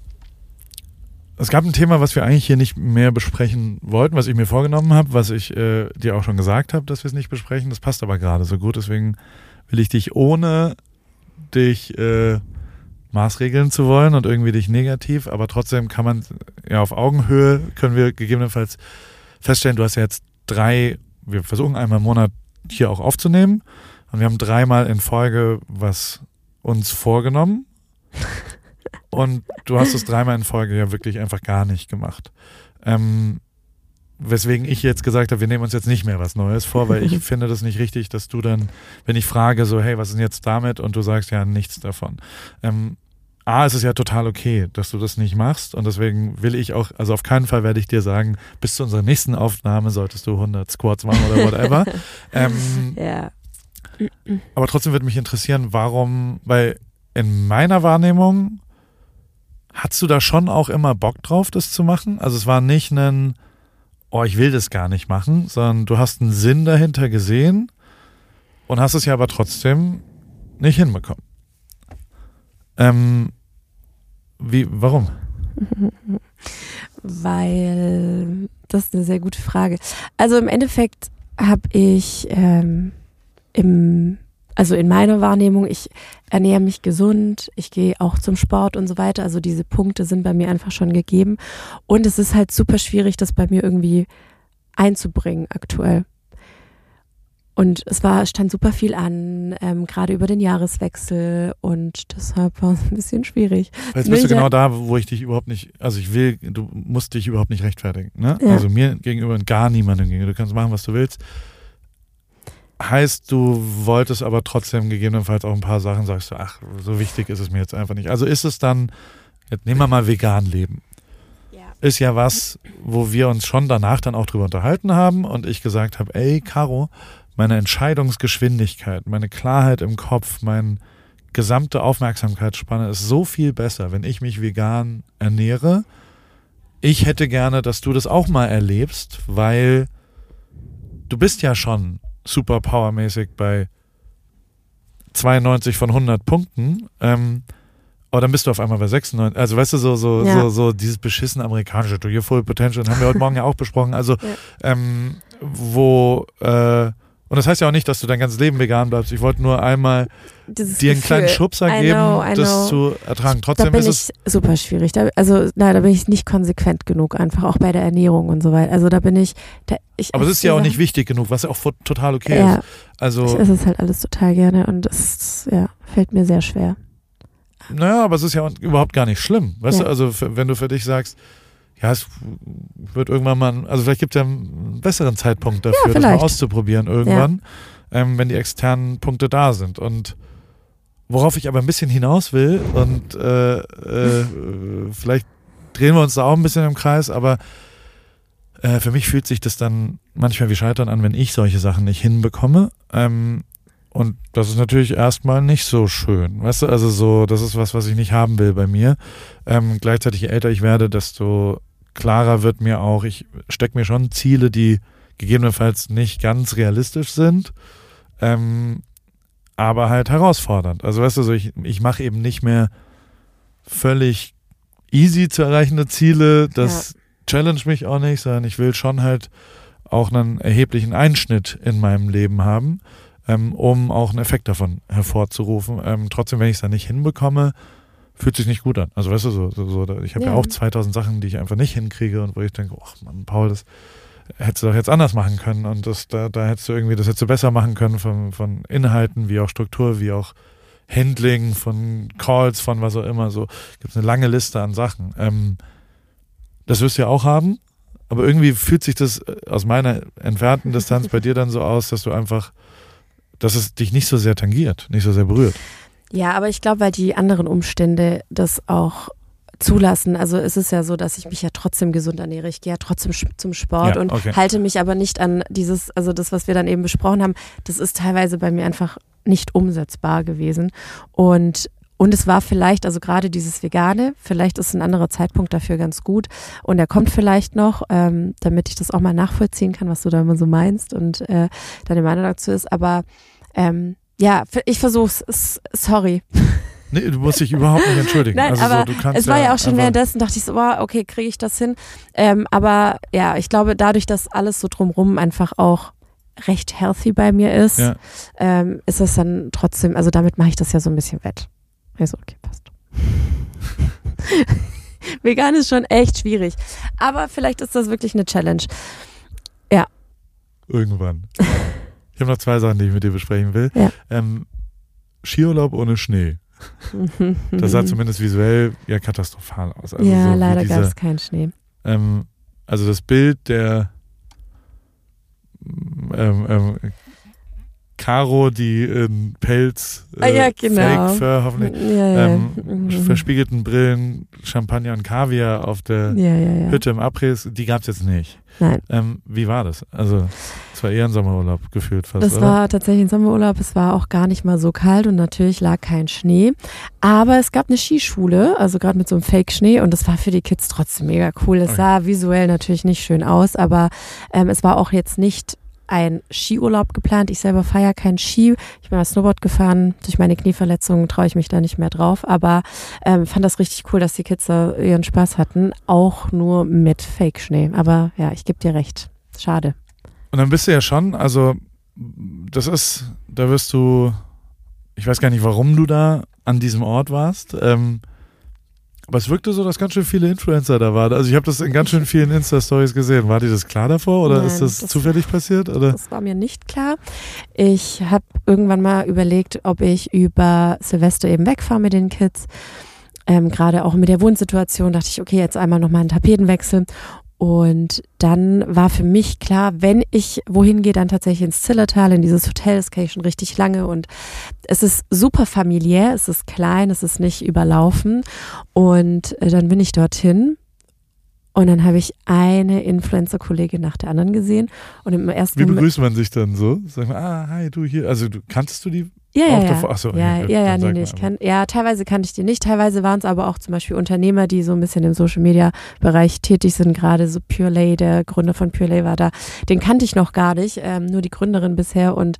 Es gab ein Thema, was wir eigentlich hier nicht mehr besprechen wollten, was ich mir vorgenommen habe, was ich äh, dir auch schon gesagt habe, dass wir es nicht besprechen. Das passt aber gerade so gut, deswegen will ich dich, ohne dich äh, maßregeln zu wollen und irgendwie dich negativ, aber trotzdem kann man, ja, auf Augenhöhe können wir gegebenenfalls feststellen, du hast ja jetzt drei, wir versuchen einmal im Monat hier auch aufzunehmen und wir haben dreimal in Folge was uns vorgenommen. Und du hast es dreimal in Folge ja wirklich einfach gar nicht gemacht. Ähm, weswegen ich jetzt gesagt habe, wir nehmen uns jetzt nicht mehr was Neues vor, weil ich finde das nicht richtig, dass du dann, wenn ich frage so, hey, was ist denn jetzt damit? Und du sagst ja nichts davon. Ähm, A, es ist ja total okay, dass du das nicht machst und deswegen will ich auch, also auf keinen Fall werde ich dir sagen, bis zu unserer nächsten Aufnahme solltest du hundert Squats machen oder whatever. ähm, Ja. aber trotzdem würde mich interessieren, warum, weil in meiner Wahrnehmung hattest du da schon auch immer Bock drauf, das zu machen? Also es war nicht ein, oh, ich will das gar nicht machen, sondern du hast einen Sinn dahinter gesehen und hast es ja aber trotzdem nicht hinbekommen. Ähm, wie, warum? Weil, das ist eine sehr gute Frage. Also im Endeffekt habe ich ähm, im, also in meiner Wahrnehmung, ich ernähre mich gesund, ich gehe auch zum Sport und so weiter. Also diese Punkte sind bei mir einfach schon gegeben. Und es ist halt super schwierig, das bei mir irgendwie einzubringen aktuell. Und es war, stand super viel an, ähm, gerade über den Jahreswechsel und deshalb war es ein bisschen schwierig. Jetzt bist du genau da, wo ich dich überhaupt nicht, also ich will, du musst dich überhaupt nicht rechtfertigen, ne? Ja. Also mir gegenüber und gar niemandem gegenüber. Du kannst machen, was du willst. heißt, du wolltest aber trotzdem gegebenenfalls auch ein paar Sachen, sagst du, ach, so wichtig ist es mir jetzt einfach nicht. Also ist es dann, jetzt nehmen wir mal vegan leben. Ja. Ist ja was, wo wir uns schon danach dann auch drüber unterhalten haben und ich gesagt habe, ey, Caro, meine Entscheidungsgeschwindigkeit, meine Klarheit im Kopf, meine gesamte Aufmerksamkeitsspanne ist so viel besser, wenn ich mich vegan ernähre. Ich hätte gerne, dass du das auch mal erlebst, weil du bist ja schon super powermäßig bei zweiundneunzig von hundert Punkten, ähm, aber dann bist du auf einmal bei sechsundneunzig, also weißt du, so so Ja. so, so dieses beschissene amerikanische Do Your Full Potential, haben wir heute Morgen ja auch besprochen, also Ja. ähm, wo, äh, und das heißt ja auch nicht, dass du dein ganzes Leben vegan bleibst, ich wollte nur einmal Dieses dir einen kleinen Gefühl. Schubser I geben, know, I das know. zu ertragen. Da Trotzdem bin ist es, ich super schwierig. Da, also, nein, da bin ich nicht konsequent genug, einfach auch bei der Ernährung und so weiter. Also da bin ich, da, ich aber es esse ist ja auch Sachen- nicht wichtig genug, was ja auch vo- total okay Ja, ist. Also, ich esse es halt alles total gerne und das ja, fällt mir sehr schwer. naja, aber es ist ja auch überhaupt gar nicht schlimm. Weißt Ja. du, also für, wenn du für dich sagst, ja, es wird irgendwann mal, also vielleicht gibt es ja einen besseren Zeitpunkt dafür, das mal vielleicht. auszuprobieren irgendwann, ähm, wenn die externen Punkte da sind. Und worauf ich aber ein bisschen hinaus will und äh, äh, vielleicht drehen wir uns da auch ein bisschen im Kreis, aber äh, für mich fühlt sich das dann manchmal wie Scheitern an, wenn ich solche Sachen nicht hinbekomme. Ähm, und das ist natürlich erstmal nicht so schön. Weißt du, also so, das ist was, was ich nicht haben will bei mir. Ähm, gleichzeitig, je älter ich werde, desto klarer wird mir auch, ich stecke mir schon Ziele, die gegebenenfalls nicht ganz realistisch sind, ähm, aber halt herausfordernd. Also weißt du, so ich, ich mache eben nicht mehr völlig easy zu erreichende Ziele, das challenge mich auch nicht, sondern ich will schon halt auch einen erheblichen Einschnitt in meinem Leben haben, ähm, um auch einen Effekt davon hervorzurufen. Ähm, trotzdem, wenn ich es dann nicht hinbekomme, fühlt sich nicht gut an. Also weißt du, so, so, so ich habe ja. Ja. ja auch zweitausend Sachen, die ich einfach nicht hinkriege und wo ich denke, ach Mann, Paul, das hättest du doch jetzt anders machen können und das, da, da hättest du irgendwie, das hättest du besser machen können von, von Inhalten, wie auch Struktur, wie auch Handling, von Calls, von was auch immer, so gibt es eine lange Liste an Sachen. Ähm, das wirst du ja auch haben, aber irgendwie fühlt sich das aus meiner entfernten Distanz bei dir dann so aus, dass du einfach, dass es dich nicht so sehr tangiert, nicht so sehr berührt. Ja, aber ich glaube, weil die anderen Umstände das auch zulassen. Also es ist ja so, dass ich mich ja trotzdem gesund ernähre. Ich gehe ja trotzdem sch- zum Sport Ja, und okay. halte mich aber nicht an dieses, also das, was wir dann eben besprochen haben, das ist teilweise bei mir einfach nicht umsetzbar gewesen. Und Und es war vielleicht, also gerade dieses Vegane, vielleicht ist ein anderer Zeitpunkt dafür ganz gut. Und er kommt vielleicht noch, ähm, damit ich das auch mal nachvollziehen kann, was du da immer so meinst und äh, deine Meinung dazu ist. Aber ähm, ja, ich versuch's. Es, sorry. Nee, du musst dich überhaupt nicht entschuldigen. Nein, also aber so, du kannst es war ja auch schon einfach- währenddessen, dachte ich so, wow, okay, kriege ich das hin. Ähm, aber ja, ich glaube, dadurch, dass alles so drumrum einfach auch recht healthy bei mir ist, Ja. ähm, ist das dann trotzdem, also damit mache ich das ja so ein bisschen wett. Also, okay, passt. Vegan ist schon echt schwierig. Aber vielleicht ist das wirklich eine Challenge. Irgendwann. Ich habe noch zwei Sachen, die ich mit dir besprechen will. Ja. Ähm, Skiurlaub ohne Schnee. Das sah zumindest visuell ja katastrophal aus. Also ja, so wie leider diese, gab es keinen Schnee. ähm, also das Bild der ähm, ähm, Caro, die in Pelz, äh, Ah, ja, genau. Fake Fur, hoffentlich, Ja, ja. ähm, Mhm. verspiegelten Brillen, Champagner und Kaviar auf der ja, ja, ja. Hütte im Abriss, die gab es jetzt nicht. Nein. Ähm, wie war das? Also, es war eher ein Sommerurlaub gefühlt fast, Das oder? war tatsächlich ein Sommerurlaub. Es war auch gar nicht mal so kalt und natürlich lag kein Schnee. Aber es gab eine Skischule, also gerade mit so einem Fake-Schnee und das war für die Kids trotzdem mega cool. Es Okay. sah visuell natürlich nicht schön aus, aber ähm, es war auch jetzt nicht ein Skiurlaub geplant. Ich selber feiere keinen Ski. Ich bin mal Snowboard gefahren. Durch meine Knieverletzung traue ich mich da nicht mehr drauf. Aber ähm, fand das richtig cool, dass die Kids da ihren Spaß hatten. Auch nur mit Fake-Schnee. Aber ja, ich gebe dir recht. Schade. Und dann bist du ja schon, also das ist, da wirst du, ich weiß gar nicht, warum du da an diesem Ort warst, ähm, aber es wirkte so, dass ganz schön viele Influencer da waren. Also ich habe das in ganz schön vielen Insta-Stories gesehen. War dir das klar davor oder Nein, ist das, das- zufällig passiert? Oder? Das war mir nicht klar. Ich habe irgendwann mal überlegt, ob ich über Silvester eben wegfahre mit den Kids. Ähm, Gerade auch mit der Wohnsituation dachte ich, okay, jetzt einmal nochmal einen Tapetenwechsel. Und dann war für mich klar, wenn ich wohin gehe, dann tatsächlich ins Zillertal, in dieses Hotel, das kenne ich schon richtig lange und es ist super familiär, es ist klein, es ist nicht überlaufen und dann bin ich dorthin und dann habe ich eine Influencer-Kollegin nach der anderen gesehen und im ersten Wie begrüßt man sich dann so? Sag mal, ah, hi, du hier, also du, kanntest du die? Ja, ja, ja. Ach so, ja, ja, ja, ja, nee, nee, ich kann, ja, teilweise kannte ich die nicht, teilweise waren es aber auch zum Beispiel Unternehmer, die so ein bisschen im Social-Media-Bereich tätig sind, gerade so Purelay, der Gründer von Purelay war da, den kannte ich noch gar nicht, ähm, nur die Gründerin bisher und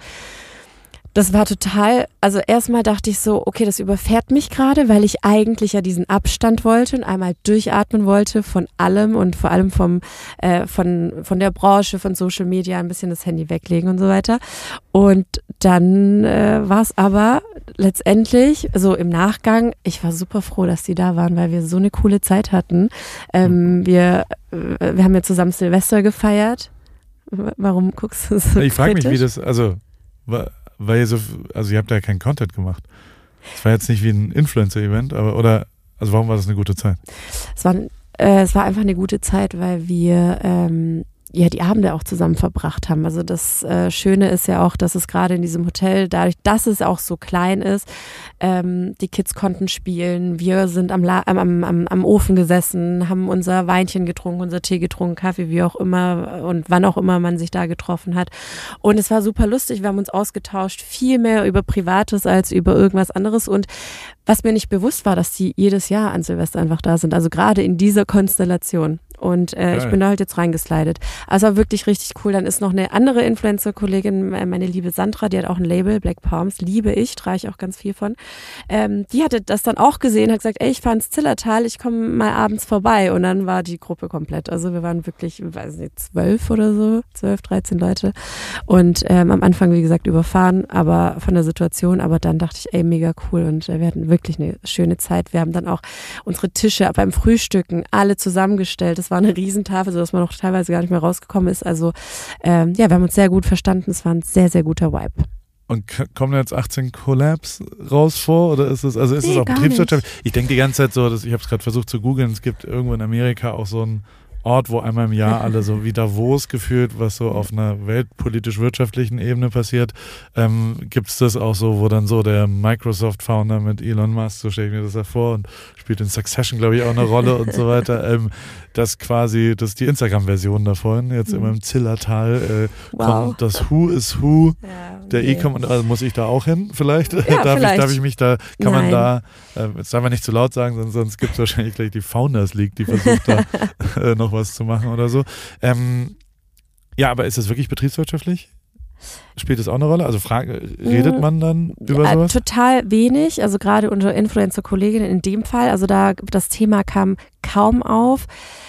das war total, also erstmal dachte ich so, okay, das überfährt mich gerade, weil ich eigentlich ja diesen Abstand wollte und einmal durchatmen wollte von allem und vor allem vom äh, von von der Branche, von Social Media, ein bisschen das Handy weglegen und so weiter. Und dann äh, war es aber letztendlich, so im Nachgang, ich war super froh, dass die da waren, weil wir so eine coole Zeit hatten. Ähm, wir, äh, wir haben ja zusammen Silvester gefeiert. Warum guckst du so Ich frage mich, kritisch? wie das, also weil ihr so, also ihr habt ja keinen Content gemacht. Es war jetzt nicht wie ein Influencer-Event, aber oder, also warum war das eine gute Zeit? Es war, äh, es war einfach eine gute Zeit, weil wir ähm, ja die Abende auch zusammen verbracht haben. Also das äh, Schöne ist ja auch, dass es gerade in diesem Hotel, dadurch, dass es auch so klein ist, ähm, die Kids konnten spielen. Wir sind am, La- am, am, am Ofen gesessen, haben unser Weinchen getrunken, unser Tee getrunken, Kaffee, wie auch immer und wann auch immer man sich da getroffen hat. Und es war super lustig. Wir haben uns ausgetauscht, viel mehr über Privates als über irgendwas anderes. Und was mir nicht bewusst war, dass die jedes Jahr an Silvester einfach da sind. Also gerade in dieser Konstellation. Und äh, ich bin da halt jetzt reingeslidet. Also wirklich richtig cool. Dann ist noch eine andere Influencer-Kollegin, meine liebe Sandra, die hat auch ein Label, Black Palms, liebe ich, trage ich auch ganz viel von. Ähm, die hatte das dann auch gesehen, hat gesagt, ey, ich fahre ins Zillertal, ich komme mal abends vorbei. Und dann war die Gruppe komplett. Also wir waren wirklich, ich weiß nicht, zwölf oder so, zwölf, dreizehn Leute. Und ähm, am Anfang, wie gesagt, überfahren, aber von der Situation. Aber dann dachte ich, ey, mega cool. Und äh, wir hatten wirklich eine schöne Zeit. Wir haben dann auch unsere Tische beim Frühstücken alle zusammengestellt. Das war eine Riesentafel, sodass man noch teilweise gar nicht mehr rausgekommen ist. Also ähm, ja, wir haben uns sehr gut verstanden. Es war ein sehr, sehr guter Vibe. Und k- kommen jetzt achtzehn Collabs raus vor oder ist es, also ist Nee, es auch gar Betriebswirtschaft? Ich denke die ganze Zeit so, dass ich habe es gerade versucht zu googeln, es gibt irgendwo in Amerika auch so ein Ort, wo einmal im Jahr alle so wie Davos gefühlt, was so auf einer weltpolitisch-wirtschaftlichen Ebene passiert, ähm, gibt es das auch so, wo dann so der Microsoft-Founder mit Elon Musk, so stelle ich mir das da vor, und spielt in Succession, glaube ich, auch eine Rolle und so weiter, ähm, das quasi, das ist die Instagram-Version davon, jetzt immer im Zillertal, äh, Wow. kommt das Who is Who Ja, der nee. E-Com, also muss ich da auch hin vielleicht? Ja, darf, vielleicht. Ich, darf ich mich da, kann man Nein. da, äh, jetzt darf man nicht zu laut sagen, sonst, sonst gibt es wahrscheinlich gleich die Founders League, die versucht da äh, noch was zu machen oder so. Ähm, ja, aber ist das wirklich betriebswirtschaftlich? Spielt das auch eine Rolle? Also frage, redet man dann über Ja, sowas? total wenig, also gerade unter Influencer-Kolleginnen in dem Fall, also da das Thema kam kaum auf.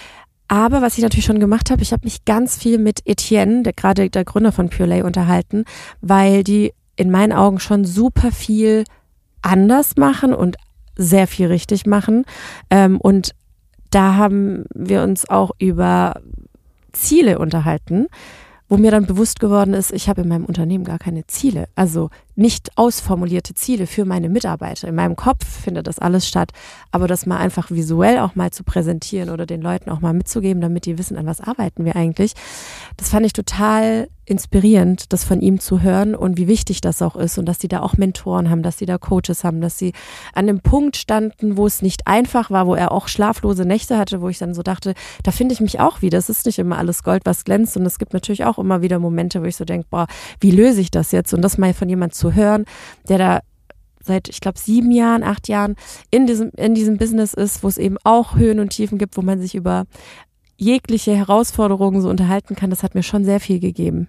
Aber was ich natürlich schon gemacht habe, ich habe mich ganz viel mit Etienne, der, gerade der Gründer von Purelay, unterhalten, weil die in meinen Augen schon super viel anders machen und sehr viel richtig machen. Ähm, und da haben wir uns auch über Ziele unterhalten, wo mir dann bewusst geworden ist, ich habe in meinem Unternehmen gar keine Ziele, also nicht ausformulierte Ziele für meine Mitarbeiter. In meinem Kopf findet das alles statt, aber das mal einfach visuell auch mal zu präsentieren oder den Leuten auch mal mitzugeben, damit die wissen, an was arbeiten wir eigentlich, das fand ich total inspirierend, das von ihm zu hören und wie wichtig das auch ist und dass die da auch Mentoren haben, dass die da Coaches haben, dass sie an dem Punkt standen, wo es nicht einfach war, wo er auch schlaflose Nächte hatte, wo ich dann so dachte, da finde ich mich auch wieder. Es ist nicht immer alles Gold, was glänzt und es gibt natürlich auch immer wieder Momente, wo ich so denke, boah, wie löse ich das jetzt? Und das mal von jemand zu hören, der da seit, ich glaube, sieben Jahren, acht Jahren in diesem, in diesem Business ist, wo es eben auch Höhen und Tiefen gibt, wo man sich über jegliche Herausforderungen so unterhalten kann, das hat mir schon sehr viel gegeben.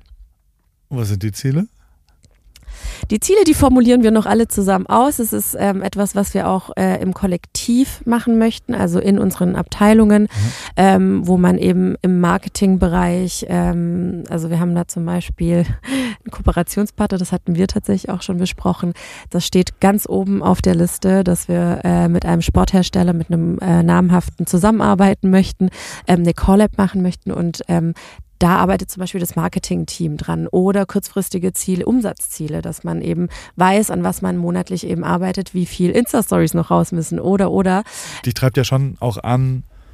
Was sind die Ziele? Die Ziele, die formulieren wir noch alle zusammen aus. Es ist ähm, etwas, was wir auch äh, im Kollektiv machen möchten, also in unseren Abteilungen, mhm. ähm, wo man eben im Marketingbereich, ähm, also wir haben da zum Beispiel einen Kooperationspartner, das hatten wir tatsächlich auch schon besprochen. Das steht ganz oben auf der Liste, dass wir äh, mit einem Sporthersteller, mit einem äh, namhaften zusammenarbeiten möchten, ähm, eine Collab machen möchten und ähm, da arbeitet zum Beispiel das Marketing-Team dran oder kurzfristige Ziele, Umsatzziele, dass man eben weiß, an was man monatlich eben arbeitet, wie viel Insta-Stories noch raus müssen oder, oder. Die treibt ja schon auch an,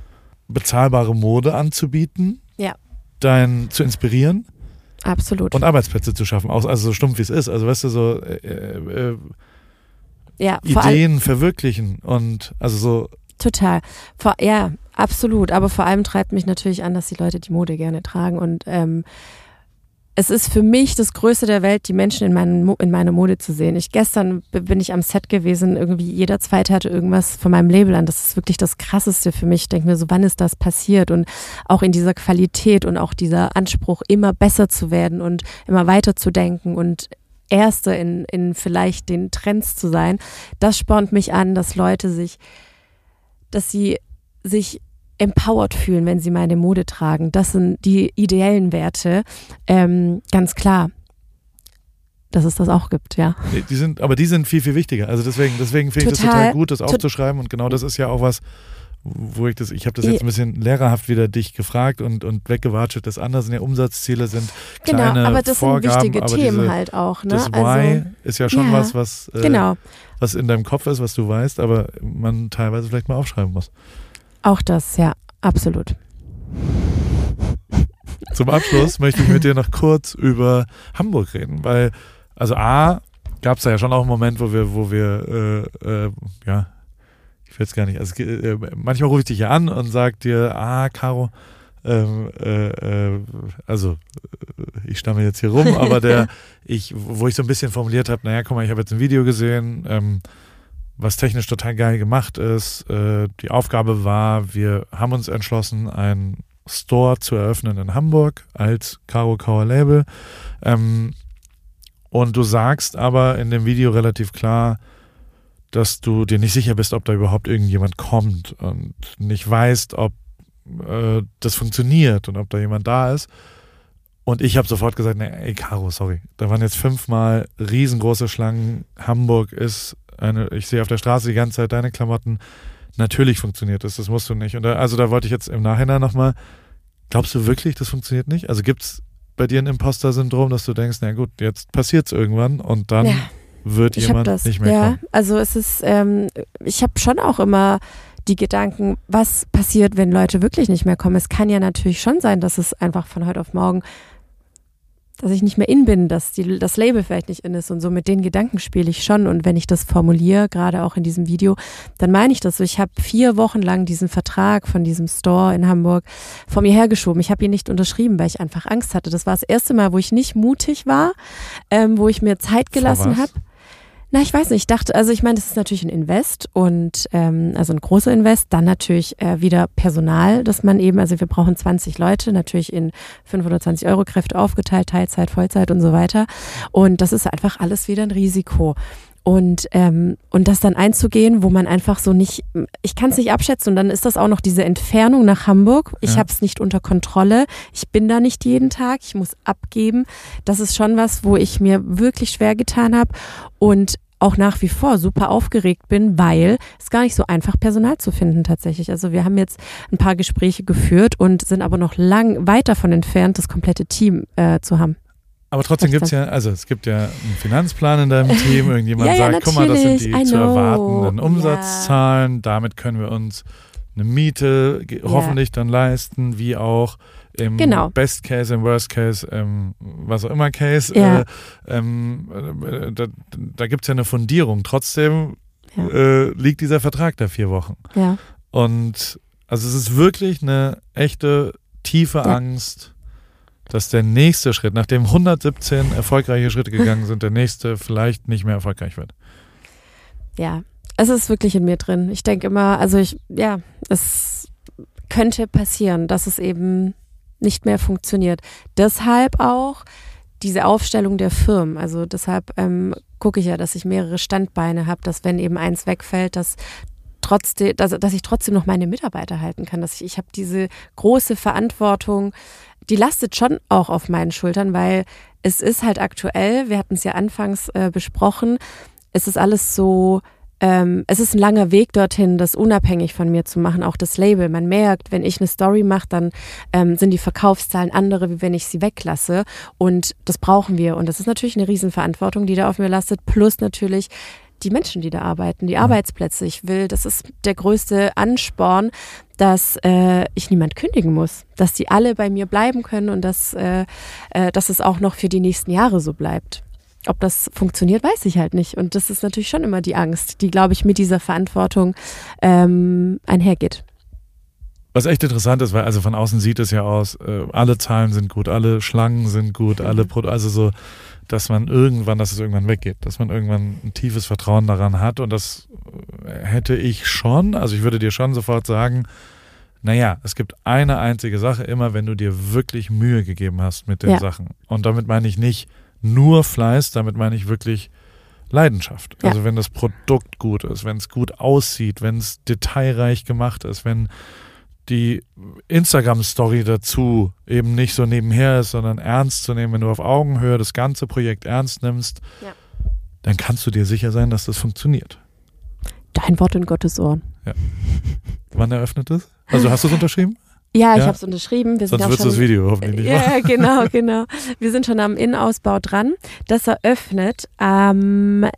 bezahlbare Mode anzubieten, Ja. dein zu inspirieren. Absolut. Und Arbeitsplätze zu schaffen, auch, also so stumpf wie es ist. Also weißt du, so äh, äh, ja, vor allem, Ideen verwirklichen und also so. total. Vor, ja, absolut. Aber vor allem treibt mich natürlich an, dass die Leute die Mode gerne tragen. Und ähm, es ist für mich das Größte der Welt, die Menschen in, meinen, in meiner Mode zu sehen. Ich, gestern bin ich am Set gewesen, irgendwie jeder Zweite hatte irgendwas von meinem Label an. Das ist wirklich das Krasseste für mich. Ich denke mir so, wann ist das passiert? Und auch in dieser Qualität und auch dieser Anspruch, immer besser zu werden und immer weiter zu denken und Erste in, in vielleicht den Trends zu sein, das spornt mich an, dass Leute sich, dass sie sich empowered fühlen, wenn sie meine Mode tragen. Das sind die ideellen Werte, ähm, ganz klar, dass es das auch gibt, ja. Die sind, aber die sind viel, viel wichtiger. Also deswegen, deswegen finde ich das total gut, das aufzuschreiben und genau das ist ja auch was, wo ich das, ich habe das jetzt ein bisschen lehrerhaft wieder dich gefragt und, und weggewatscht. Das andere sind ja Umsatzziele, sind kleine Genau, aber das Vorgaben, sind wichtige aber Themen diese, halt auch. Ne? Das Why also, ist ja schon ja, was, was, äh, genau. was in deinem Kopf ist, was du weißt, aber man teilweise vielleicht mal aufschreiben muss. Auch das, ja, absolut. Zum Abschluss möchte ich mit dir noch kurz über Hamburg reden, weil, also A, gab es da ja schon auch einen Moment, wo wir, wo wir, äh, äh, ja, ich will es gar nicht, also äh, manchmal rufe ich dich ja an und sag dir, ah, Caro, ähm, äh, äh, also äh, ich stamme jetzt hier rum, aber der, ich, wo ich so ein bisschen formuliert habe, naja, guck mal, ich habe jetzt ein Video gesehen, ähm, was technisch total geil gemacht ist. Äh, die Aufgabe war, wir haben uns entschlossen, einen Store zu eröffnen in Hamburg als Caro Kauer Label. Ähm, und du sagst aber in dem Video relativ klar, dass du dir nicht sicher bist, ob da überhaupt irgendjemand kommt und nicht weißt, ob äh, das funktioniert und ob da jemand da ist. Und ich habe sofort gesagt, nee, ey Caro, sorry, da waren jetzt fünfmal riesengroße Schlangen. Hamburg ist eine, ich sehe auf der Straße die ganze Zeit deine Klamotten. Natürlich funktioniert das, das musst du nicht. Und da, also da wollte ich jetzt im Nachhinein nochmal, glaubst du wirklich, das funktioniert nicht? Also gibt's bei dir ein Imposter-Syndrom, dass du denkst, na gut, jetzt passiert's irgendwann und dann... Ja. wird Ich jemand das, nicht mehr ja, kommen. Also es ist, ähm, ich habe schon auch immer die Gedanken, was passiert, wenn Leute wirklich nicht mehr kommen. Es kann ja natürlich schon sein, dass es einfach von heute auf morgen, dass ich nicht mehr in bin, dass die, das Label vielleicht nicht in ist und so. Mit den Gedanken spiele ich schon und wenn ich das formuliere, gerade auch in diesem Video, dann meine ich das so. Ich habe vier Wochen lang diesen Vertrag von diesem Store in Hamburg vor mir hergeschoben. Ich habe ihn nicht unterschrieben, weil ich einfach Angst hatte. Das war das erste Mal, wo ich nicht mutig war, ähm, wo ich mir Zeit gelassen habe. Na, ich weiß nicht, ich dachte, also ich meine, das ist natürlich ein Invest und ähm, also ein großer Invest, dann natürlich äh, wieder Personal, dass man eben, also wir brauchen zwanzig Leute, natürlich in fünfhundertzwanzig Euro Kräfte aufgeteilt, Teilzeit, Vollzeit und so weiter und das ist einfach alles wieder ein Risiko. Und ähm, und das dann einzugehen, wo man einfach so nicht, ich kann es nicht abschätzen und dann ist das auch noch diese Entfernung nach Hamburg. Ich ja. habe es nicht unter Kontrolle. Ich bin da nicht jeden Tag. Ich muss abgeben. Das ist schon was, wo ich mir wirklich schwer getan habe und auch nach wie vor super aufgeregt bin, weil es gar nicht so einfach Personal zu finden tatsächlich. Also wir haben jetzt ein paar Gespräche geführt und sind aber noch lang weit davon entfernt, das komplette Team äh, zu haben. Aber trotzdem gibt es ja, also es gibt ja einen Finanzplan in deinem Team, irgendjemand ja, ja, sagt, guck mal, das sind die I zu know. erwartenden Umsatzzahlen, ja. Damit können wir uns eine Miete ge- ja. hoffentlich dann leisten, wie auch im genau. Best Case, im Worst Case, im was auch immer Case, ja. äh, ähm, äh, da, da gibt es ja eine Fundierung. Trotzdem ja. äh, liegt dieser Vertrag da vier Wochen. Ja. Und also es ist wirklich eine echte, tiefe ja. Angst, dass der nächste Schritt, nachdem hundertsiebzehn erfolgreiche Schritte gegangen sind, der nächste vielleicht nicht mehr erfolgreich wird. Ja, es ist wirklich in mir drin. Ich denke immer, also ich, ja, es könnte passieren, dass es eben nicht mehr funktioniert. Deshalb auch diese Aufstellung der Firmen. Also deshalb ähm, gucke ich ja, dass ich mehrere Standbeine habe, dass wenn eben eins wegfällt, dass trotzdem, dass, dass ich trotzdem noch meine Mitarbeiter halten kann. Dass ich, ich habe diese große Verantwortung, die lastet schon auch auf meinen Schultern, weil es ist halt aktuell, wir hatten es ja anfangs äh, besprochen, es ist alles so, ähm, es ist ein langer Weg dorthin, das unabhängig von mir zu machen, auch das Label. Man merkt, wenn ich eine Story mache, dann ähm, sind die Verkaufszahlen andere, wie wenn ich sie weglasse und das brauchen wir und das ist natürlich eine Riesenverantwortung, die da auf mir lastet, plus natürlich die Menschen, die da arbeiten, die Arbeitsplätze. Ich will, das ist der größte Ansporn, dass äh, ich niemand kündigen muss, dass die alle bei mir bleiben können und dass, äh, äh, dass es auch noch für die nächsten Jahre so bleibt. Ob das funktioniert, weiß ich halt nicht. Und das ist natürlich schon immer die Angst, die, glaube ich, mit dieser Verantwortung ähm, einhergeht. Was echt interessant ist, weil also von außen sieht es ja aus, äh, alle Zahlen sind gut, alle Schlangen sind gut, alle Pro- also so, dass man irgendwann, dass es irgendwann weggeht, dass man irgendwann ein tiefes Vertrauen daran hat und das hätte ich schon, also ich würde dir schon sofort sagen, naja, es gibt eine einzige Sache immer, wenn du dir wirklich Mühe gegeben hast mit den Ja. Sachen und damit meine ich nicht nur Fleiß, damit meine ich wirklich Leidenschaft. Ja. Also wenn das Produkt gut ist, wenn es gut aussieht, wenn es detailreich gemacht ist, wenn die Instagram-Story dazu eben nicht so nebenher ist, sondern ernst zu nehmen, wenn du auf Augenhöhe das ganze Projekt ernst nimmst, Ja. dann kannst du dir sicher sein, dass das funktioniert. Dein Wort in Gottes Ohren. Wann eröffnet es? Also hast du es unterschrieben? Ja, ich Ja? habe es unterschrieben. Wir sind Sonst auch wird schon, das Video hoffentlich nicht wahr. Ja, genau, genau. Wir sind schon am Innenausbau dran. Das eröffnet am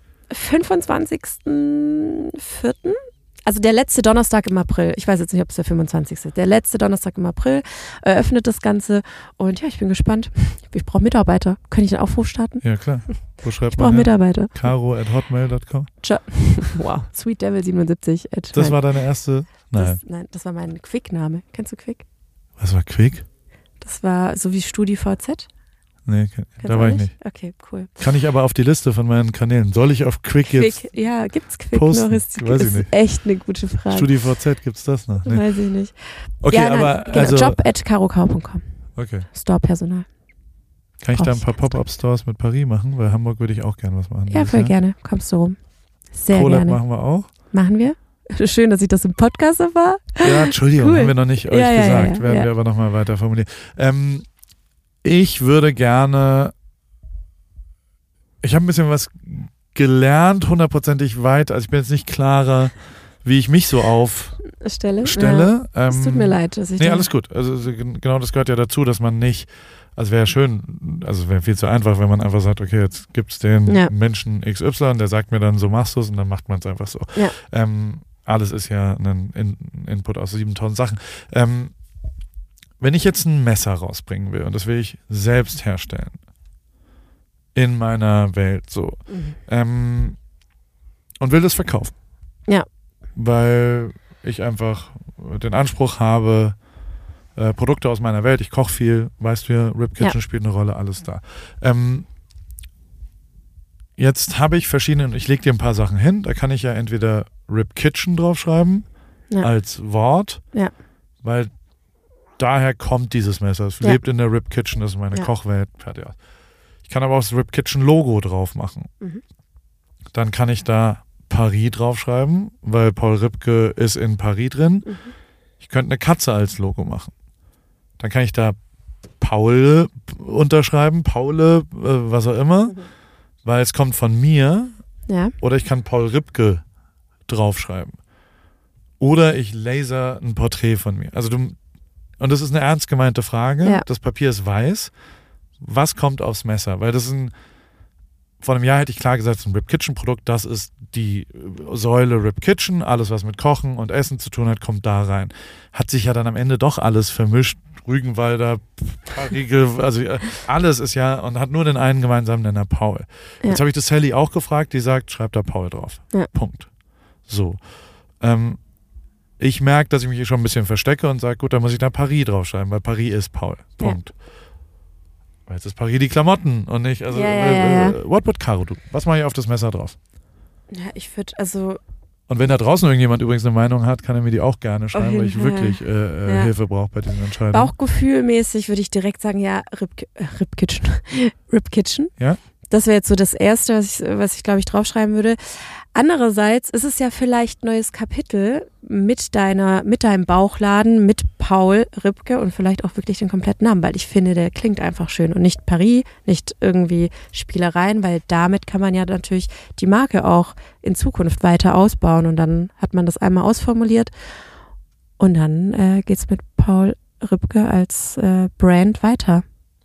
fünfundzwanzigsten vierten Also der letzte Donnerstag im April. Ich weiß jetzt nicht, ob es der fünfundzwanzigste ist. Der letzte Donnerstag im April eröffnet das Ganze. Und ja, ich bin gespannt. Ich brauche Mitarbeiter. Könnte ich einen Aufruf starten? Ja, klar. Wo schreibt Ich brauche man her? Mitarbeiter. Caro at hotmail dot com. Wow. Sweet Devil siebenundsiebzig. at Das nein, war deine erste? Nein. das, nein, das war mein Quick-Name. Kennst du Quick? Was war Quick? Das war so wie StudiVZ. Nee, ke- Kennst da du war auch ich nicht. Okay, cool. Kann ich aber auf die Liste von meinen Kanälen. Soll ich auf Quick jetzt Quick, ja, gibt's Quick posten? noch? Ist, Weiß ich ist nicht. echt eine gute Frage. StudiVZ gibt's das noch? Nee. Weiß ich nicht. Okay, ja, nein, aber genau, also job at karokau punkt com. okay. Store-Personal. Kann ich Brauch da ein ich paar ganz Pop-Up-Stores mit Paris machen? Weil Hamburg würde ich auch gerne was machen. Ja, dieses voll Jahr. gerne. Kommst du rum. Sehr Collab gerne. machen wir auch. Machen wir? Schön, dass ich das im Podcast erfahre. Ja, Entschuldigung, Cool. haben wir noch nicht euch Ja, ja, gesagt. ja, Werden ja. wir aber nochmal weiter formulieren. Ähm, ich würde gerne, ich habe ein bisschen was gelernt, hundertprozentig weit. Also ich bin jetzt nicht klarer, wie ich mich so aufstelle. Stelle? Ja, Ähm, es tut mir leid, dass ich Nee, da- alles gut. Also so gen- genau das gehört ja dazu, dass man nicht, also wäre ja schön, also es wäre viel zu einfach, wenn man einfach sagt, okay, jetzt gibt's den Ja. Menschen X Y, der sagt mir dann, so machst du es und dann macht man es einfach so. Ja. Ähm, alles ist ja ein In- Input aus siebentausend Sachen. Ähm, wenn ich jetzt ein Messer rausbringen will und das will ich selbst herstellen, in meiner Welt so, Mhm. ähm, und will das verkaufen. Ja. Weil ich einfach den Anspruch habe, äh, Produkte aus meiner Welt, ich koche viel, weißt du ja, Rip Kitchen Ja. spielt eine Rolle, alles da. Ähm, jetzt habe ich verschiedene, ich lege dir ein paar Sachen hin, da kann ich ja entweder Rip Kitchen draufschreiben, Ja. als Wort, Ja. weil daher kommt dieses Messer. Es Ja. lebt in der Rip Kitchen, das ist meine Ja. Kochwelt. Fertig. Ich kann aber auch das Rip Kitchen Logo drauf machen. Mhm. Dann kann ich da Paris draufschreiben, weil Paul Ripke ist in Paris drin. Mhm. Ich könnte eine Katze als Logo machen. Dann kann ich da Paul unterschreiben, Paule, äh, was auch immer, Mhm. weil es kommt von mir. Ja. Oder ich kann Paul Ripke draufschreiben. Oder ich laser ein Porträt von mir. Also du, und das ist eine ernst gemeinte Frage. Ja. Das Papier ist weiß. Was kommt aufs Messer? Weil das ist ein, vor einem Jahr hätte ich klar gesagt, es ist ein Rip Kitchen Produkt. Das ist die Säule Rip Kitchen. Alles, was mit Kochen und Essen zu tun hat, kommt da rein. Hat sich ja dann am Ende doch alles vermischt. Rügenwalder, Parigel, also äh, alles ist ja, und hat nur den einen gemeinsamen Nenner, Paul. Ja. Jetzt habe ich das Sally auch gefragt, die sagt, schreib da Paul drauf. Ja. Punkt. So. Ähm, ich merke, dass ich mich hier schon ein bisschen verstecke und sage, gut, dann muss ich da Paris draufschreiben, weil Paris ist Paul. Punkt. Weil jetzt ist Paris die Klamotten und nicht, also, Ja, ja, äh, ja, äh, what would Caro do? Was mache ich auf das Messer drauf? Ja, ich würde, also, Und wenn da draußen irgendjemand übrigens eine Meinung hat, kann er mir die auch gerne schreiben, jeden weil ich Fall. wirklich äh, äh, Ja. Hilfe brauche bei diesen Entscheidungen. Bauchgefühlmäßig würde ich direkt sagen, ja, Rip, äh, Rip Kitchen. Rip Kitchen. Ja. Das wäre jetzt so das Erste, was ich, was ich glaube ich, draufschreiben würde. Andererseits ist es ja vielleicht ein neues Kapitel mit deiner, mit deinem Bauchladen, mit Paul Ripke und vielleicht auch wirklich den kompletten Namen, weil ich finde, der klingt einfach schön und nicht Paris, nicht irgendwie Spielereien, weil damit kann man ja natürlich die Marke auch in Zukunft weiter ausbauen und dann hat man das einmal ausformuliert und dann äh, geht's mit Paul Ripke als äh, Brand weiter.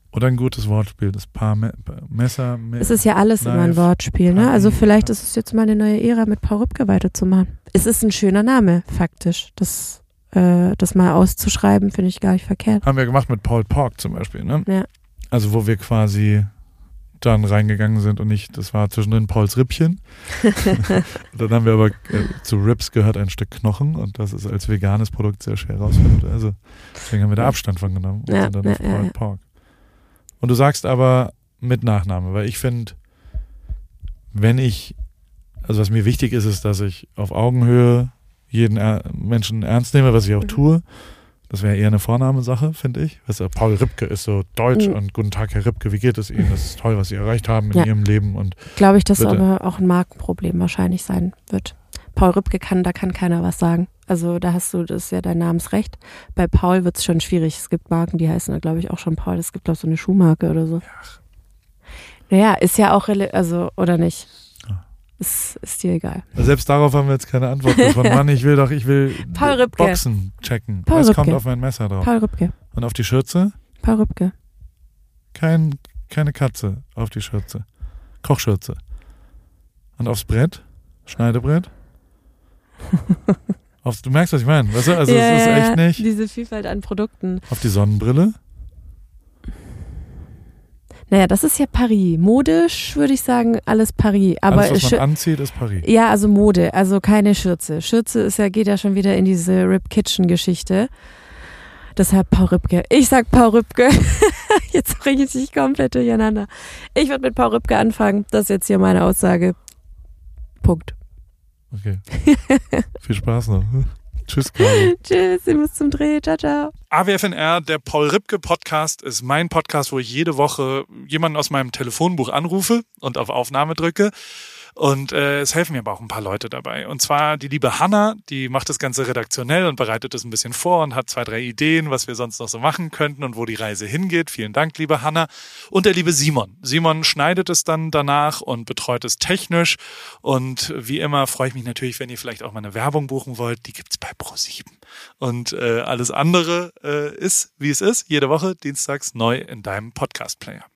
Oder ein gutes Wortspiel, das Paar Me- Messer. Me- Es ist ja alles Knife, immer ein Wortspiel, ne? Papi, Also vielleicht ja. ist es jetzt mal eine neue Ära, mit Paul Rübke weiterzumachen. Es ist ein schöner Name, faktisch. Das, äh, das mal auszuschreiben, finde ich gar nicht verkehrt. Haben wir gemacht mit Paul Pork zum Beispiel, ne? Ja. Also wo wir quasi dann reingegangen sind und nicht, das war zwischendrin Pauls Rippchen. Dann haben wir aber, äh, zu Rips gehört ein Stück Knochen und das ist als veganes Produkt sehr schwer rausfindet. Also deswegen haben wir da Abstand von genommen und Ja, sind dann ja, auf ja, Paul ja. Pork. Und du sagst aber mit Nachname, weil ich finde, wenn ich, also was mir wichtig ist, ist, dass ich auf Augenhöhe jeden er- Menschen ernst nehme, was ich auch Mhm. tue. Das wäre eher eine Vornamensache, finde ich. Weißt du, Paul Rübke ist so deutsch Mhm. und guten Tag, Herr Rübke, wie geht es Ihnen? Das ist toll, was Sie erreicht haben in Ja. Ihrem Leben. Und Glaube ich, dass Bitte. aber auch ein Markenproblem wahrscheinlich sein wird. Paul Rübke kann, da kann keiner was sagen. Also da hast du, das ist ja dein Namensrecht. Bei Paul wird es schon schwierig. Es gibt Marken, die heißen, glaube ich, auch schon Paul. Es gibt auch so eine Schuhmarke oder so. Naja, ist ja auch, rele- also, oder nicht? Ja. Ist, ist dir egal. selbst darauf haben wir jetzt keine Antwort gefunden. Mann, ich will doch, ich will Paul Rübke. Boxen checken. Paul Was Rübke. kommt auf mein Messer drauf? Paul Rübke. Und auf die Schürze? Paul Rübke. Kein, keine Katze auf die Schürze. Kochschürze. Und aufs Brett? Schneidebrett? Aufs, du merkst, was ich meine. Weißt du? Also ja, es ist ja, echt ja. nicht. Diese Vielfalt an Produkten. Auf die Sonnenbrille? Naja, das ist ja Paris. Modisch würde ich sagen, alles Paris. Aber Alles, was man Schü- anzieht, ist Paris. ja, also Mode, also keine Schürze. Schürze ist ja, geht ja schon wieder in diese Rip Kitchen Geschichte. Deshalb Paul Rübke. Ich sag Paul Rübke. Jetzt bringe ich dich komplett durcheinander. Ich würde mit Paul Rübke anfangen. Das ist jetzt hier meine Aussage. Punkt. Okay. Viel Spaß noch. Tschüss, Carlo. Tschüss, ich muss zum Dreh. Ciao, ciao. A W F N R, der Paul Rübke Podcast, ist mein Podcast, wo ich jede Woche jemanden aus meinem Telefonbuch anrufe und auf Aufnahme drücke. Und äh, es helfen mir aber auch ein paar Leute dabei. Und zwar die liebe Hanna, die macht das Ganze redaktionell und bereitet es ein bisschen vor und hat zwei, drei Ideen, was wir sonst noch so machen könnten und wo die Reise hingeht. Vielen Dank, liebe Hanna. Und der liebe Simon. Simon schneidet es dann danach und betreut es technisch. Und wie immer freue ich mich natürlich, wenn ihr vielleicht auch mal eine Werbung buchen wollt. Die gibt's bei ProSieben. Und äh, alles andere äh, ist, wie es ist, jede Woche dienstags neu in deinem Podcast-Player.